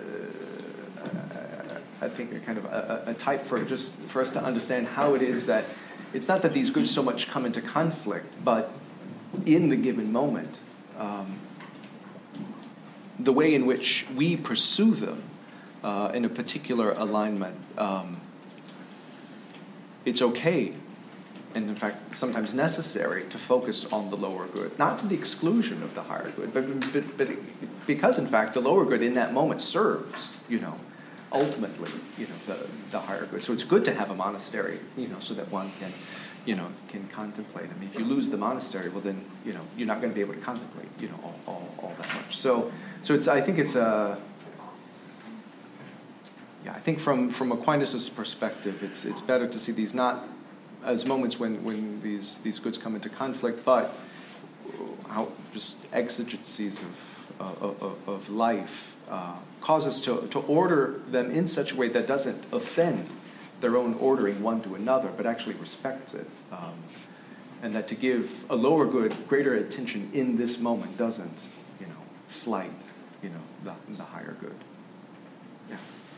I think a kind of a type for us to understand how it is that it's not that these goods so much come into conflict, but in the given moment, the way in which we pursue them in a particular alignment, it's okay, and in fact sometimes necessary, to focus on the lower good, not to the exclusion of the higher good, but because in fact the lower good in that moment serves, ultimately, the higher good. So it's good to have a monastery, so that one can contemplate. I mean, if you lose the monastery, well then, you're not going to be able to contemplate, all that much. So it's, I think it's I think from Aquinas' perspective, it's better to see these not as moments when these goods come into conflict, but how just exigencies of life cause us to order them in such a way that doesn't offend their own ordering one to another, but actually respects it. And that to give a lower good greater attention in this moment doesn't, slight, the higher good. Yeah.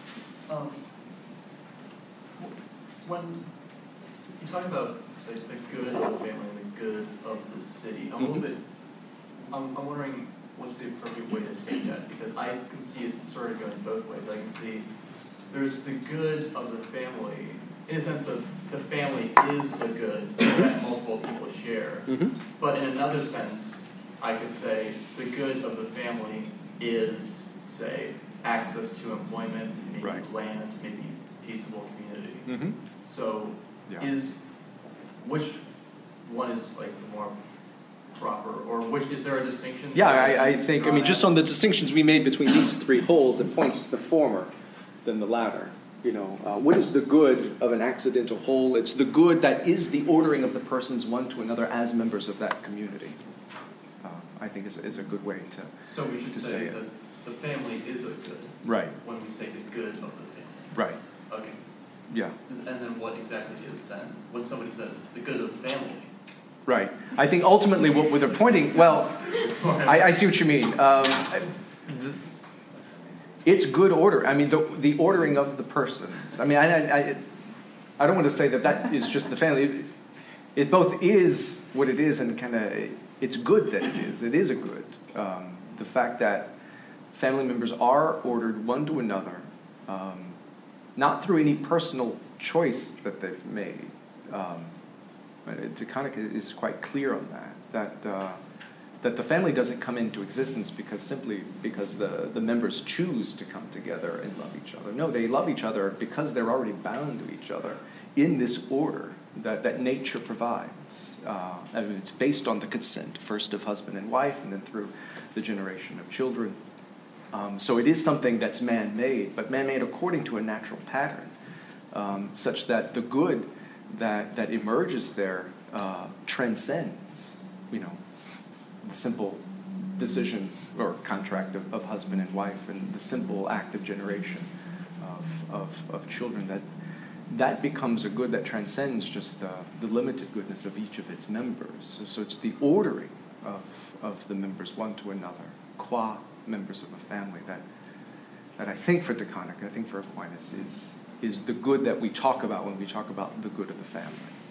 When you talk about, say, the good of the family and the good of the city, I'm wondering what's the appropriate way to take that, because I can see it sort of going both ways. I can see there's the good of the family, in a sense of the family is a good that multiple people share. Mm-hmm. But in another sense, I could say the good of the family is, say, access to employment, maybe Right. land, maybe peaceable community. Mm-hmm. So Yeah. which one is like the more proper, or is there a distinction? Yeah, I think, I mean, just on the distinctions we made between these three wholes, it points to the former than the latter. You know, what is the good of an accidental whole? It's the good that is the ordering of the persons one to another as members of that community. I think is a good way to. So we should to say say that the family is a good. Right. When we say the good of the family. Right. Okay. Yeah. And then what exactly is then when somebody says the good of the family? Right. I think ultimately what they're pointing. Well, I see what you mean. It's good order. I mean, the ordering of the persons. I mean, I don't want to say that is just the family. It both is what it is and kind of it's good that it is. It is a good. The fact that family members are ordered one to another, not through any personal choice that they've made. Deconic is quite clear on that the family doesn't come into existence because the members choose to come together and love each other. No, they love each other because they're already bound to each other in this order that nature provides. I mean, it's based on the consent, first of husband and wife, and then through the generation of children. So it is something that's man-made, but man-made according to a natural pattern, such that the good that emerges there transcends, the simple decision or contract of husband and wife and the simple act of generation of children. That becomes a good that transcends just the limited goodness of each of its members. So it's the ordering of the members one to another, qua members of a family, that I think for Deconic, I think for Aquinas, is the good that we talk about when we talk about the good of the family,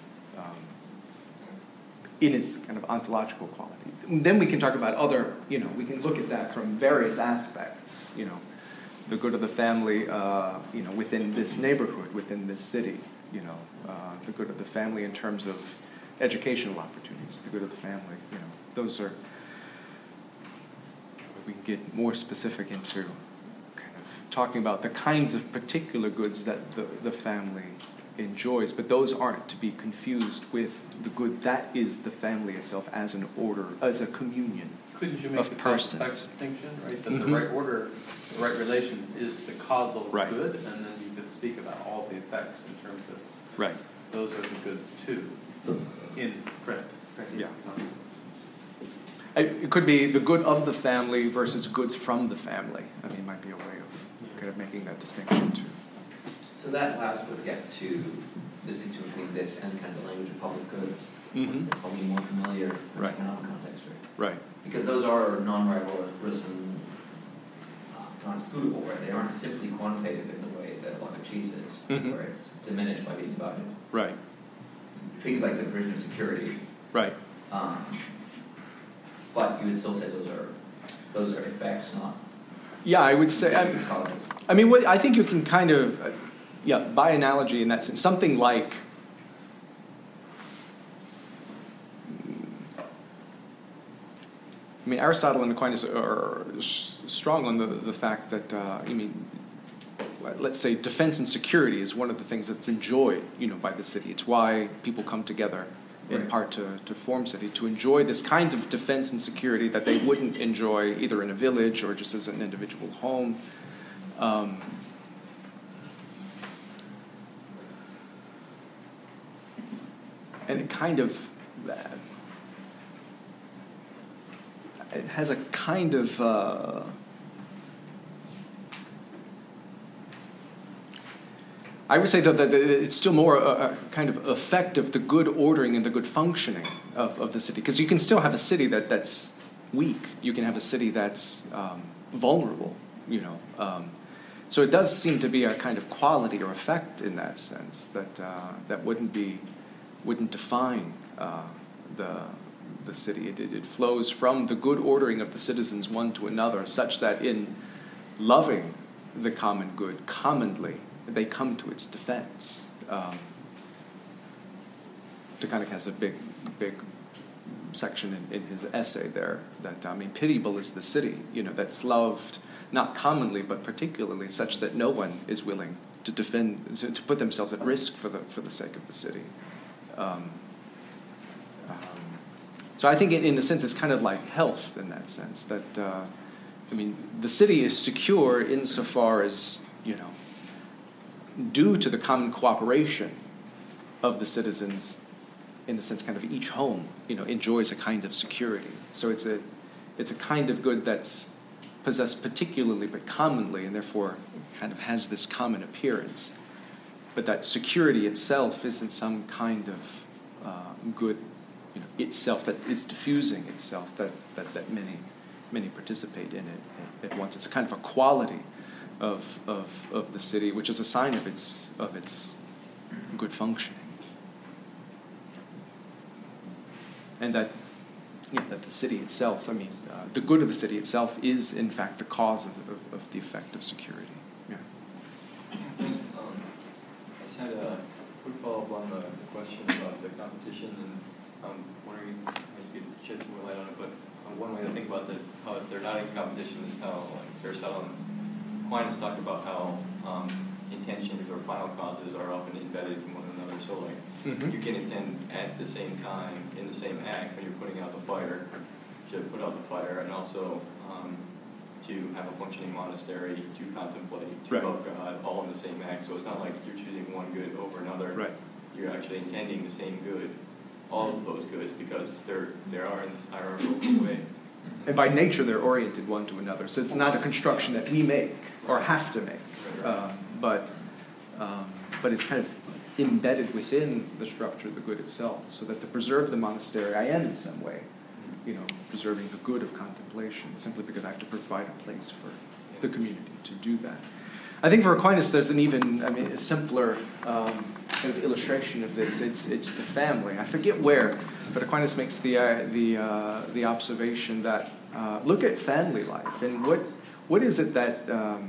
in its kind of ontological quality. Then we can talk about other, we can look at that from various aspects, the good of the family, within this neighborhood, within this city, the good of the family in terms of educational opportunities, the good of the family, those are, we can get more specific into kind of talking about the kinds of particular goods that the family enjoys, but those aren't to be confused with the good that is the family itself as an order, as a communion. Couldn't you make of a persons. complex distinction, right? That Mm-hmm. the right order, the right relations is the causal Right. good, and then you could speak about all the effects in terms of Right. those are the goods too, in print. Yeah. It could be the good of the family versus goods from the family. I mean, it might be a way of kind of making that distinction too. So that last would get to the distinction between this and kind of the language of public goods. Mm-hmm. It's probably more familiar in Right. economic context, right? Right. Because those are non-rivalrous and non-excludable, right? They aren't simply quantitative in the way that a block of cheese is, Mhm. where it's diminished by being divided. Right. Things like the provision of security, Right. but you would still say those are effects, not Yeah, I would say. causes. I mean, I think you can kind of, by analogy in that sense, something like. I mean, Aristotle and Aquinas are strong on the fact that, let's say defense and security is one of the things that's enjoyed, by the city. It's why people come together in Right. part to form city, to enjoy this kind of defense and security that they wouldn't enjoy either in a village or just as an individual home. And it kind of, it has a kind of, I would say that it's still more a kind of effect of the good ordering and the good functioning of the city. Because you can still have a city that's weak. You can have a city that's vulnerable, So it does seem to be a kind of quality or effect in that sense that wouldn't define the city. It flows from the good ordering of the citizens one to another, such that in loving the common good commonly, they come to its defense. Deconic has a big section in his essay there that, pitiable is the city, that's loved not commonly but particularly, such that no one is willing to defend, to put themselves at risk for the sake of the city. So I think in a sense it's kind of like health in that sense, that the city is secure insofar as, due to the common cooperation of the citizens, in a sense, kind of each home, enjoys a kind of security. So it's a kind of good that's possessed particularly but commonly, and therefore kind of has this common appearance. But that security itself isn't some kind of good, itself that is diffusing itself, that many participate in it at once. It's a kind of a quality of the city, which is a sign of its good functioning. And that the city itself, the good of the city itself is, in fact, the cause of the effect of security. Yeah. Thanks. I just had a quick follow-up on the question about the competition, and I'm wondering if you could shed some more light on it. But one way to think about how they're not in competition is how Aristotle and Aquinas talked about how intentions or final causes are often embedded in one another. So, you can intend at the same time, in the same act, when you're putting out the fire, to put out the fire, and also to have a functioning monastery, to contemplate, to love God, all in the same act. So it's not like you're choosing one good over another. Right. You're actually intending the same good, all of those goods, because they are in this hierarchical way. And by nature, they're oriented one to another. So it's not a construction that we make or have to make, but it's kind of embedded within the structure of the good itself, so that to preserve the monastery, I am in some way, preserving the good of contemplation, simply because I have to provide a place for the community to do that. I think for Aquinas, there's an even, a simpler kind of illustration of this. It's the family. I forget where, but Aquinas makes the observation that look at family life, and what is it that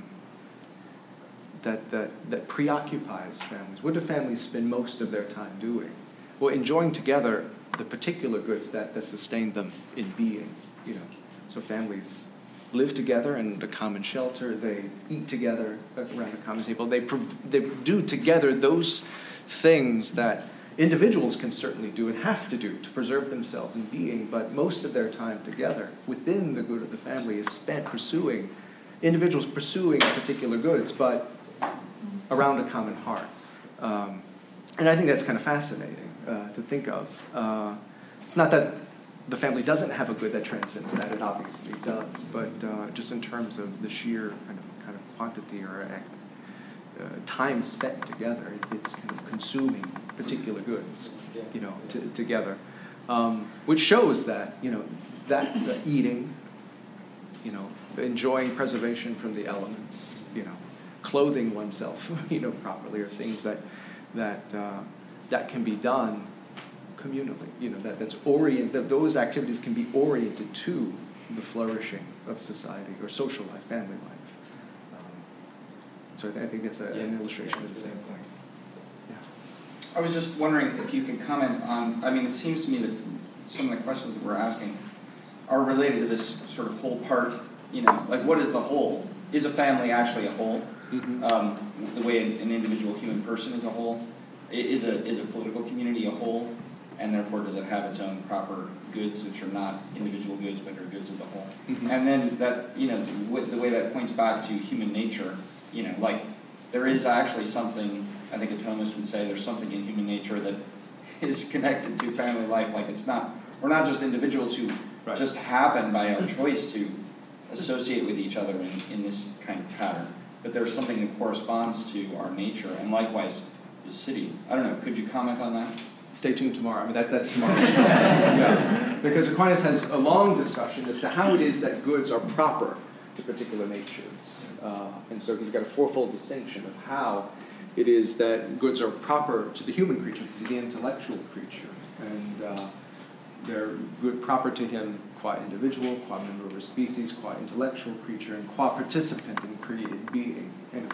preoccupies families? What do families spend most of their time doing? Well, enjoying together the particular goods that sustain them in being. So families live together in a common shelter. They eat together around a common table. They do together those things that individuals can certainly do and have to do to preserve themselves in being. But most of their time together within the good of the family is spent individuals pursuing particular goods, but around a common hearth. And I think that's kind of fascinating to think of. It's not that the family doesn't have a good that transcends that, it obviously does, but just in terms of the sheer kind of quantity or time spent together, it's kind of consuming particular goods, together, which shows that, that the eating, enjoying preservation from the elements, clothing oneself, properly, are things that can be done communally. That's oriented. Those activities can be oriented to the flourishing of society or social life, family life. So I think that's an illustration of the same point. Yeah. I was just wondering if you could comment on. It seems to me that some of the questions that we're asking are related to this sort of whole part. Like what is the whole? Is a family actually a whole? Mm-hmm. The way an individual human person is a whole? Is a political community a whole? And therefore, does it have its own proper goods, which are not individual goods, but are goods of the whole? Mm-hmm. And then that, the way that points back to human nature, like there is actually something, I think a Thomist would say, there's something in human nature that is connected to family life. Like we're not just individuals who just happen by our choice to associate with each other in this kind of pattern, but there's something that corresponds to our nature, and likewise the city. I don't know, could you comment on that? Stay tuned tomorrow. That's tomorrow. Yeah. Because Aquinas has a long discussion as to how it is that goods are proper to particular natures. And so he's got a fourfold distinction of how it is that goods are proper to the human creature, to the intellectual creature. And they're good proper to him qua individual, qua member of a species, qua intellectual creature, and qua participant in created being.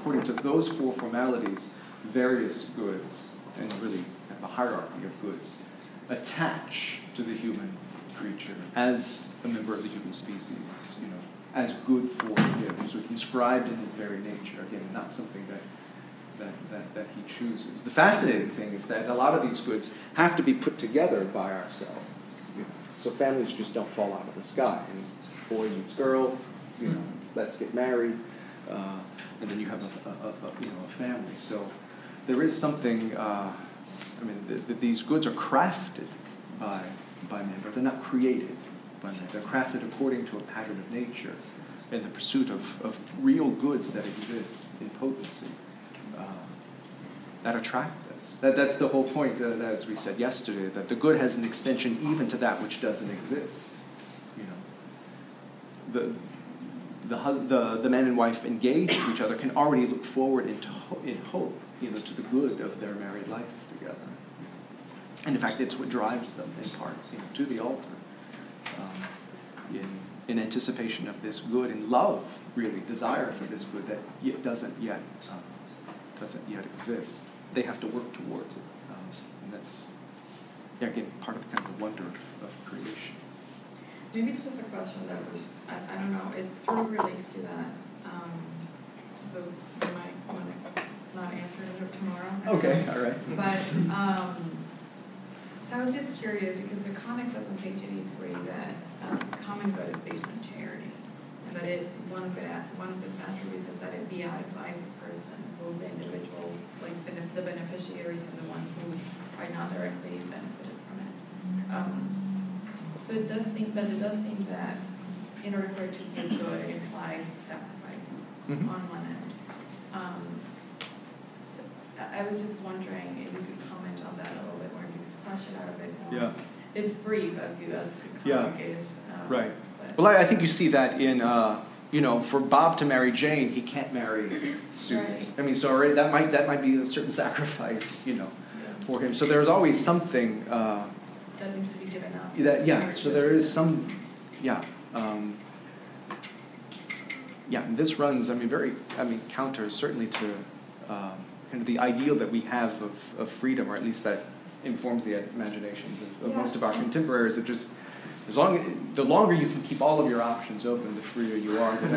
according to those four formalities, various goods, and really a hierarchy of goods, attach to the human creature as a member of the human species, as good for him. So it's inscribed in his very nature. Again, not something that he chooses. The fascinating thing is that a lot of these goods have to be put together by ourselves. So families just don't fall out of the sky. Boy meets girl, let's get married, and then you have a family. So there is something. These goods are crafted by men, but they're not created by men. They're crafted according to a pattern of nature, in the pursuit of real goods that exist in potency, that attract us. That's the whole point, as we said yesterday, that the good has an extension even to that which doesn't exist. The man and wife engaged to each other can already look forward in hope, to the good of their married life together. And in fact, it's what drives them in part to the altar, in anticipation of this good, in love, really, desire for this good that doesn't yet exist. They have to work towards it, and that's again part of kind of the wonder of creation. Maybe this is a question that was, I don't know, it sort of relates to that. So you might want to not answer it tomorrow. Okay, all right. But, so I was just curious, because the comic says on page 83 that common good is based on charity, and that one of its attributes is that it beatifies the persons, both the individuals, like the beneficiaries and the ones who are not directly benefited from it. So it does seem that in order for it to be good, it implies sacrifice on one end. So I was just wondering if you could comment on that a little bit more, if you could flesh it out a bit more. Yeah. It's brief, as the comic is. Right. Well, I think you see that in, for Bob to marry Jane, he can't marry Susie. Right. I mean, so already that might be a certain sacrifice, for him. So there's always something. That needs to be given up. So there is some, and this runs, counter certainly to kind of the ideal that we have of freedom, or at least that informs the imaginations of most of our contemporaries. That just, the longer you can keep all of your options open, the freer you are, the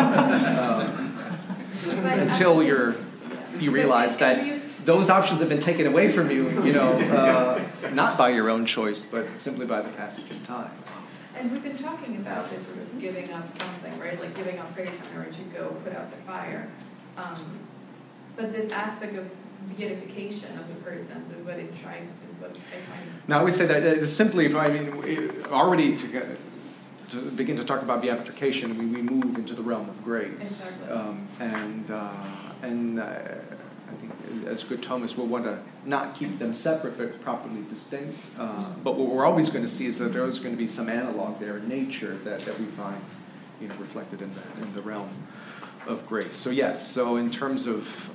better. Until you realize that those options have been taken away from you, not by your own choice, but simply by the passage of time. And we've been talking about this sort of giving up something, right? Like giving up free time in order to go put out the fire. But this aspect of beatification of the persons is what it tries to, what I find. Now, I would say that simply, already to begin to talk about beatification, we move into the realm of grace. Exactly. I think, as good Thomas, we'll want to not keep them separate, but properly distinct. But what we're always going to see is that there's going to be some analog there in nature that we find, reflected in the realm of grace. So yes, so in terms of,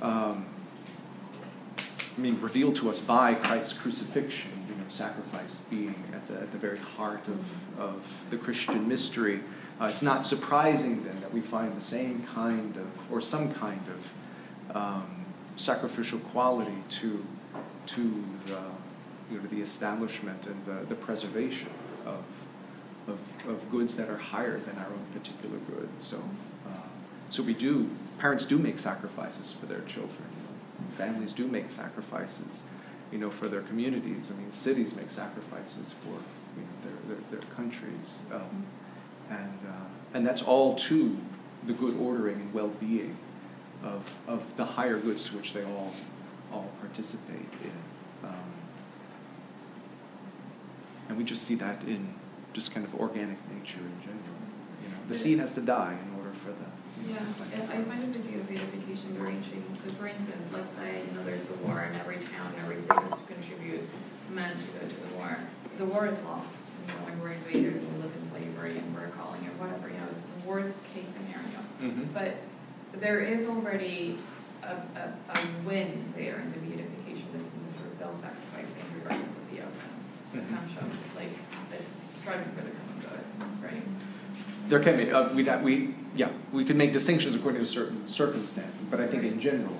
revealed to us by Christ's crucifixion, sacrifice being at the very heart of the Christian mystery, it's not surprising then that we find the same kind of, or some kind of, sacrificial quality to the establishment and the preservation of goods that are higher than our own particular good. So parents do make sacrifices for their children. Families do make sacrifices, for their communities. Cities make sacrifices for their countries, and that's all to the good ordering and well-being of the higher goods to which they all participate in. And we just see that in just kind of organic nature in general. The seed has to die in order for the... I find the idea of beatification very intriguing. So for instance, let's say, there's a war in every town, every state has to contribute men to go to the war. The war is lost. When we're invaded, we live in slavery and we're calling it whatever, it's the worst case scenario. Mm-hmm. But there is already a win there in the beatification, this sort of self-sacrificing regardless of the outcome. The striving for the common good, right? There can be yeah, we could make distinctions according to certain circumstances, but I think in general,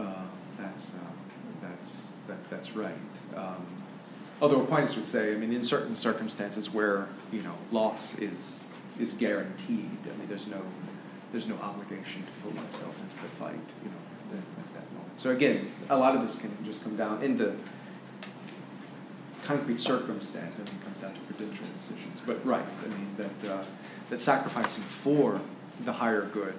that's right. Although Aquinas would say, I mean, in certain circumstances where loss is guaranteed, I mean, there's no obligation to put oneself into the fight, at that moment. So again, a lot of this can just come down in the concrete circumstance, and it comes down to prudential decisions. But right, I mean that sacrificing for the higher good,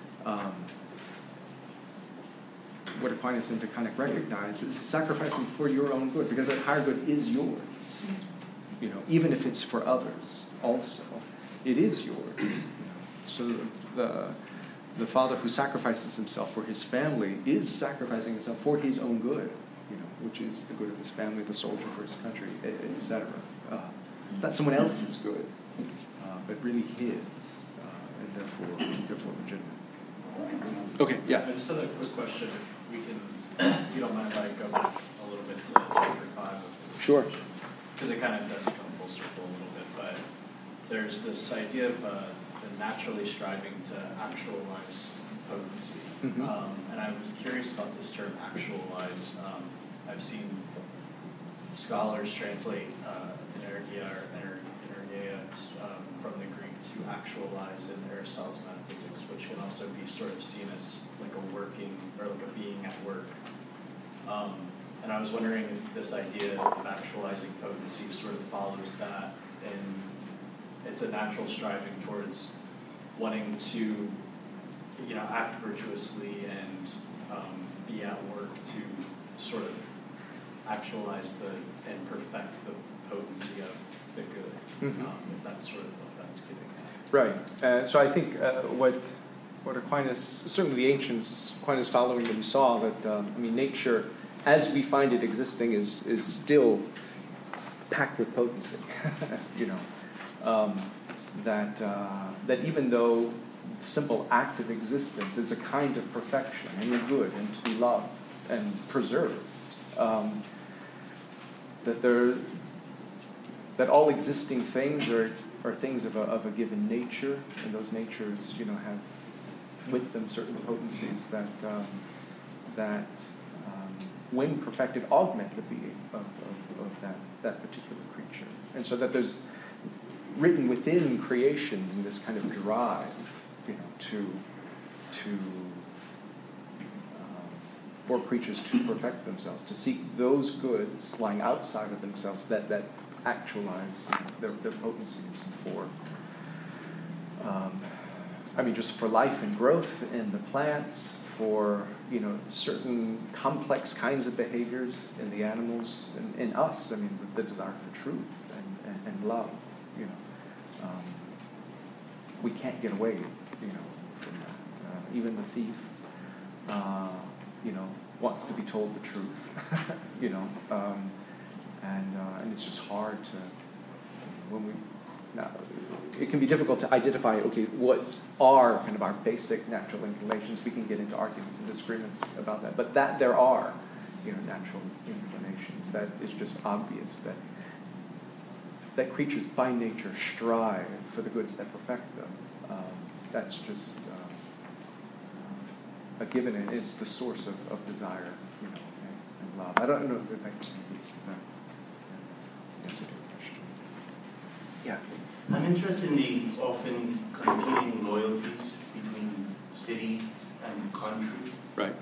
what Aquinas seemed to kind of recognize is sacrificing for your own good, because that higher good is yours. Even if it's for others also, it is yours. So the father who sacrifices himself for his family is sacrificing himself for his own good, which is the good of his family, the soldier for his country, etc. It's not someone else's good, but really his, and therefore legitimate. Okay, yeah. I just had a quick question, if we can, if you don't mind if I go back a little bit to chapter 5 of the Sure. because it kind of does come full circle a little bit, but there's this idea of the naturally striving to actualize potency. Mm-hmm. And I was curious about this term, actualize. I've seen scholars translate energia or energeia from the Greek to actualize in Aristotle's metaphysics, which can also be sort of seen as like a working or like a being at work. And I was wondering if this idea of actualizing potency sort of follows that, and it's a natural striving towards wanting to, act virtuously and be at work to sort of actualize and perfect the potency of the good, Mm-hmm. If that's sort of what that's getting at. Right. So I think what Aquinas, certainly the ancients, Aquinas following them, saw that nature, as we find it existing, is still packed with potency. That even though the simple act of existence is a kind of perfection and a good and to be loved and preserved, that all existing things are things of a given nature, and those natures, have with them certain potencies that when perfected, augment the being of that particular creature. And so that there's written within creation this kind of drive, for creatures to perfect themselves, to seek those goods lying outside of themselves that actualize their potencies for, just for life and growth in the plants, for certain complex kinds of behaviors in the animals, and in us. The desire for truth and love. We can't get away, from that. Even the thief, wants to be told the truth, and it's just hard to it can be difficult to identify, what are kind of our basic natural inclinations. We can get into arguments and disagreements about that, but that there are, natural inclinations. That is just obvious that creatures by nature strive for the goods that perfect them. That's just a given, and it's the source of desire, and love. I don't know if that completes that answer to your question. Yeah. I'm interested in the often competing loyalties between city and country. Right.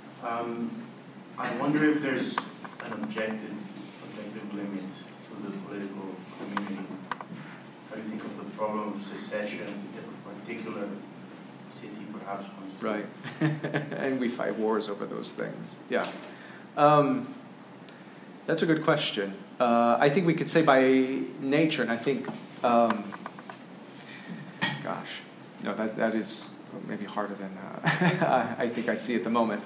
I wonder if there's an objective limit to the political community. How do you think of the problem of secession if a particular city perhaps wants to? Right. And we fight wars over those things. Yeah. That's a good question. I think we could say by nature, and I think, that is maybe harder than I think I see at the moment.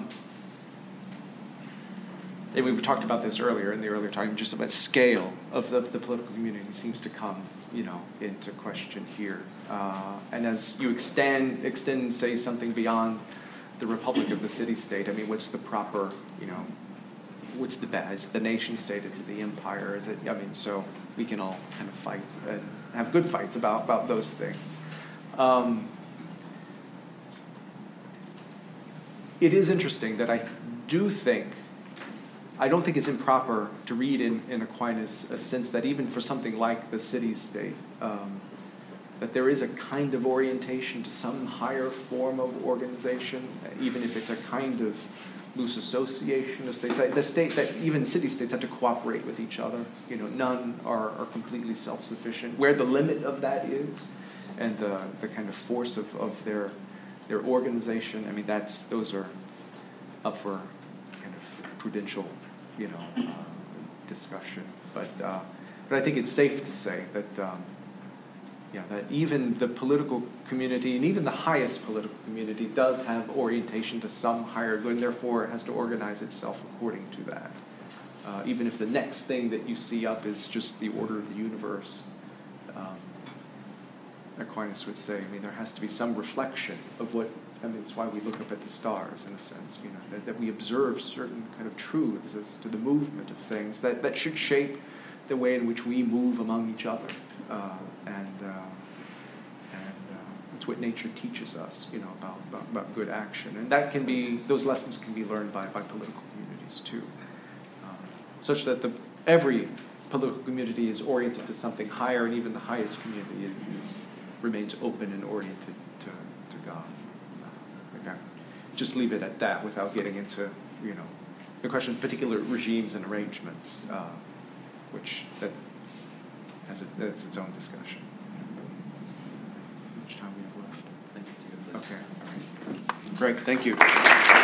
And we talked about this earlier in the earlier time, just about scale of the political community seems to come, into question here. And as you extend, say, something beyond the republic of the city-state, what's the proper, what's the best? Is it the nation-state? Is it the empire? Is it? So we can all kind of fight and have good fights about those things. it is interesting that I don't think it's improper to read in Aquinas a sense that even for something like the city-state, that there is a kind of orientation to some higher form of organization, even if it's a kind of loose association of states. The state that even city-states have to cooperate with each other. None are completely self-sufficient. Where the limit of that is, and the kind of force of their organization, I mean, those are up for kind of prudential, discussion. But I think it's safe to say that that even the political community and even the highest political community does have orientation to some higher good, and therefore it has to organize itself according to that. Even if the next thing that you see up is just the order of the universe, Aquinas would say, there has to be some reflection of what. It's why we look up at the stars, in a sense, that we observe certain kind of truths as to the movement of things that should shape the way in which we move among each other, and it's what nature teaches us, about good action, and those lessons can be learned by political communities too, such that every political community is oriented to something higher, and even the highest community remains open and oriented to God. Just leave it at that without getting into, the question of particular regimes and arrangements, which that's its own discussion. How much time we have left? I think it's a good list. Okay, all right. Great, thank you.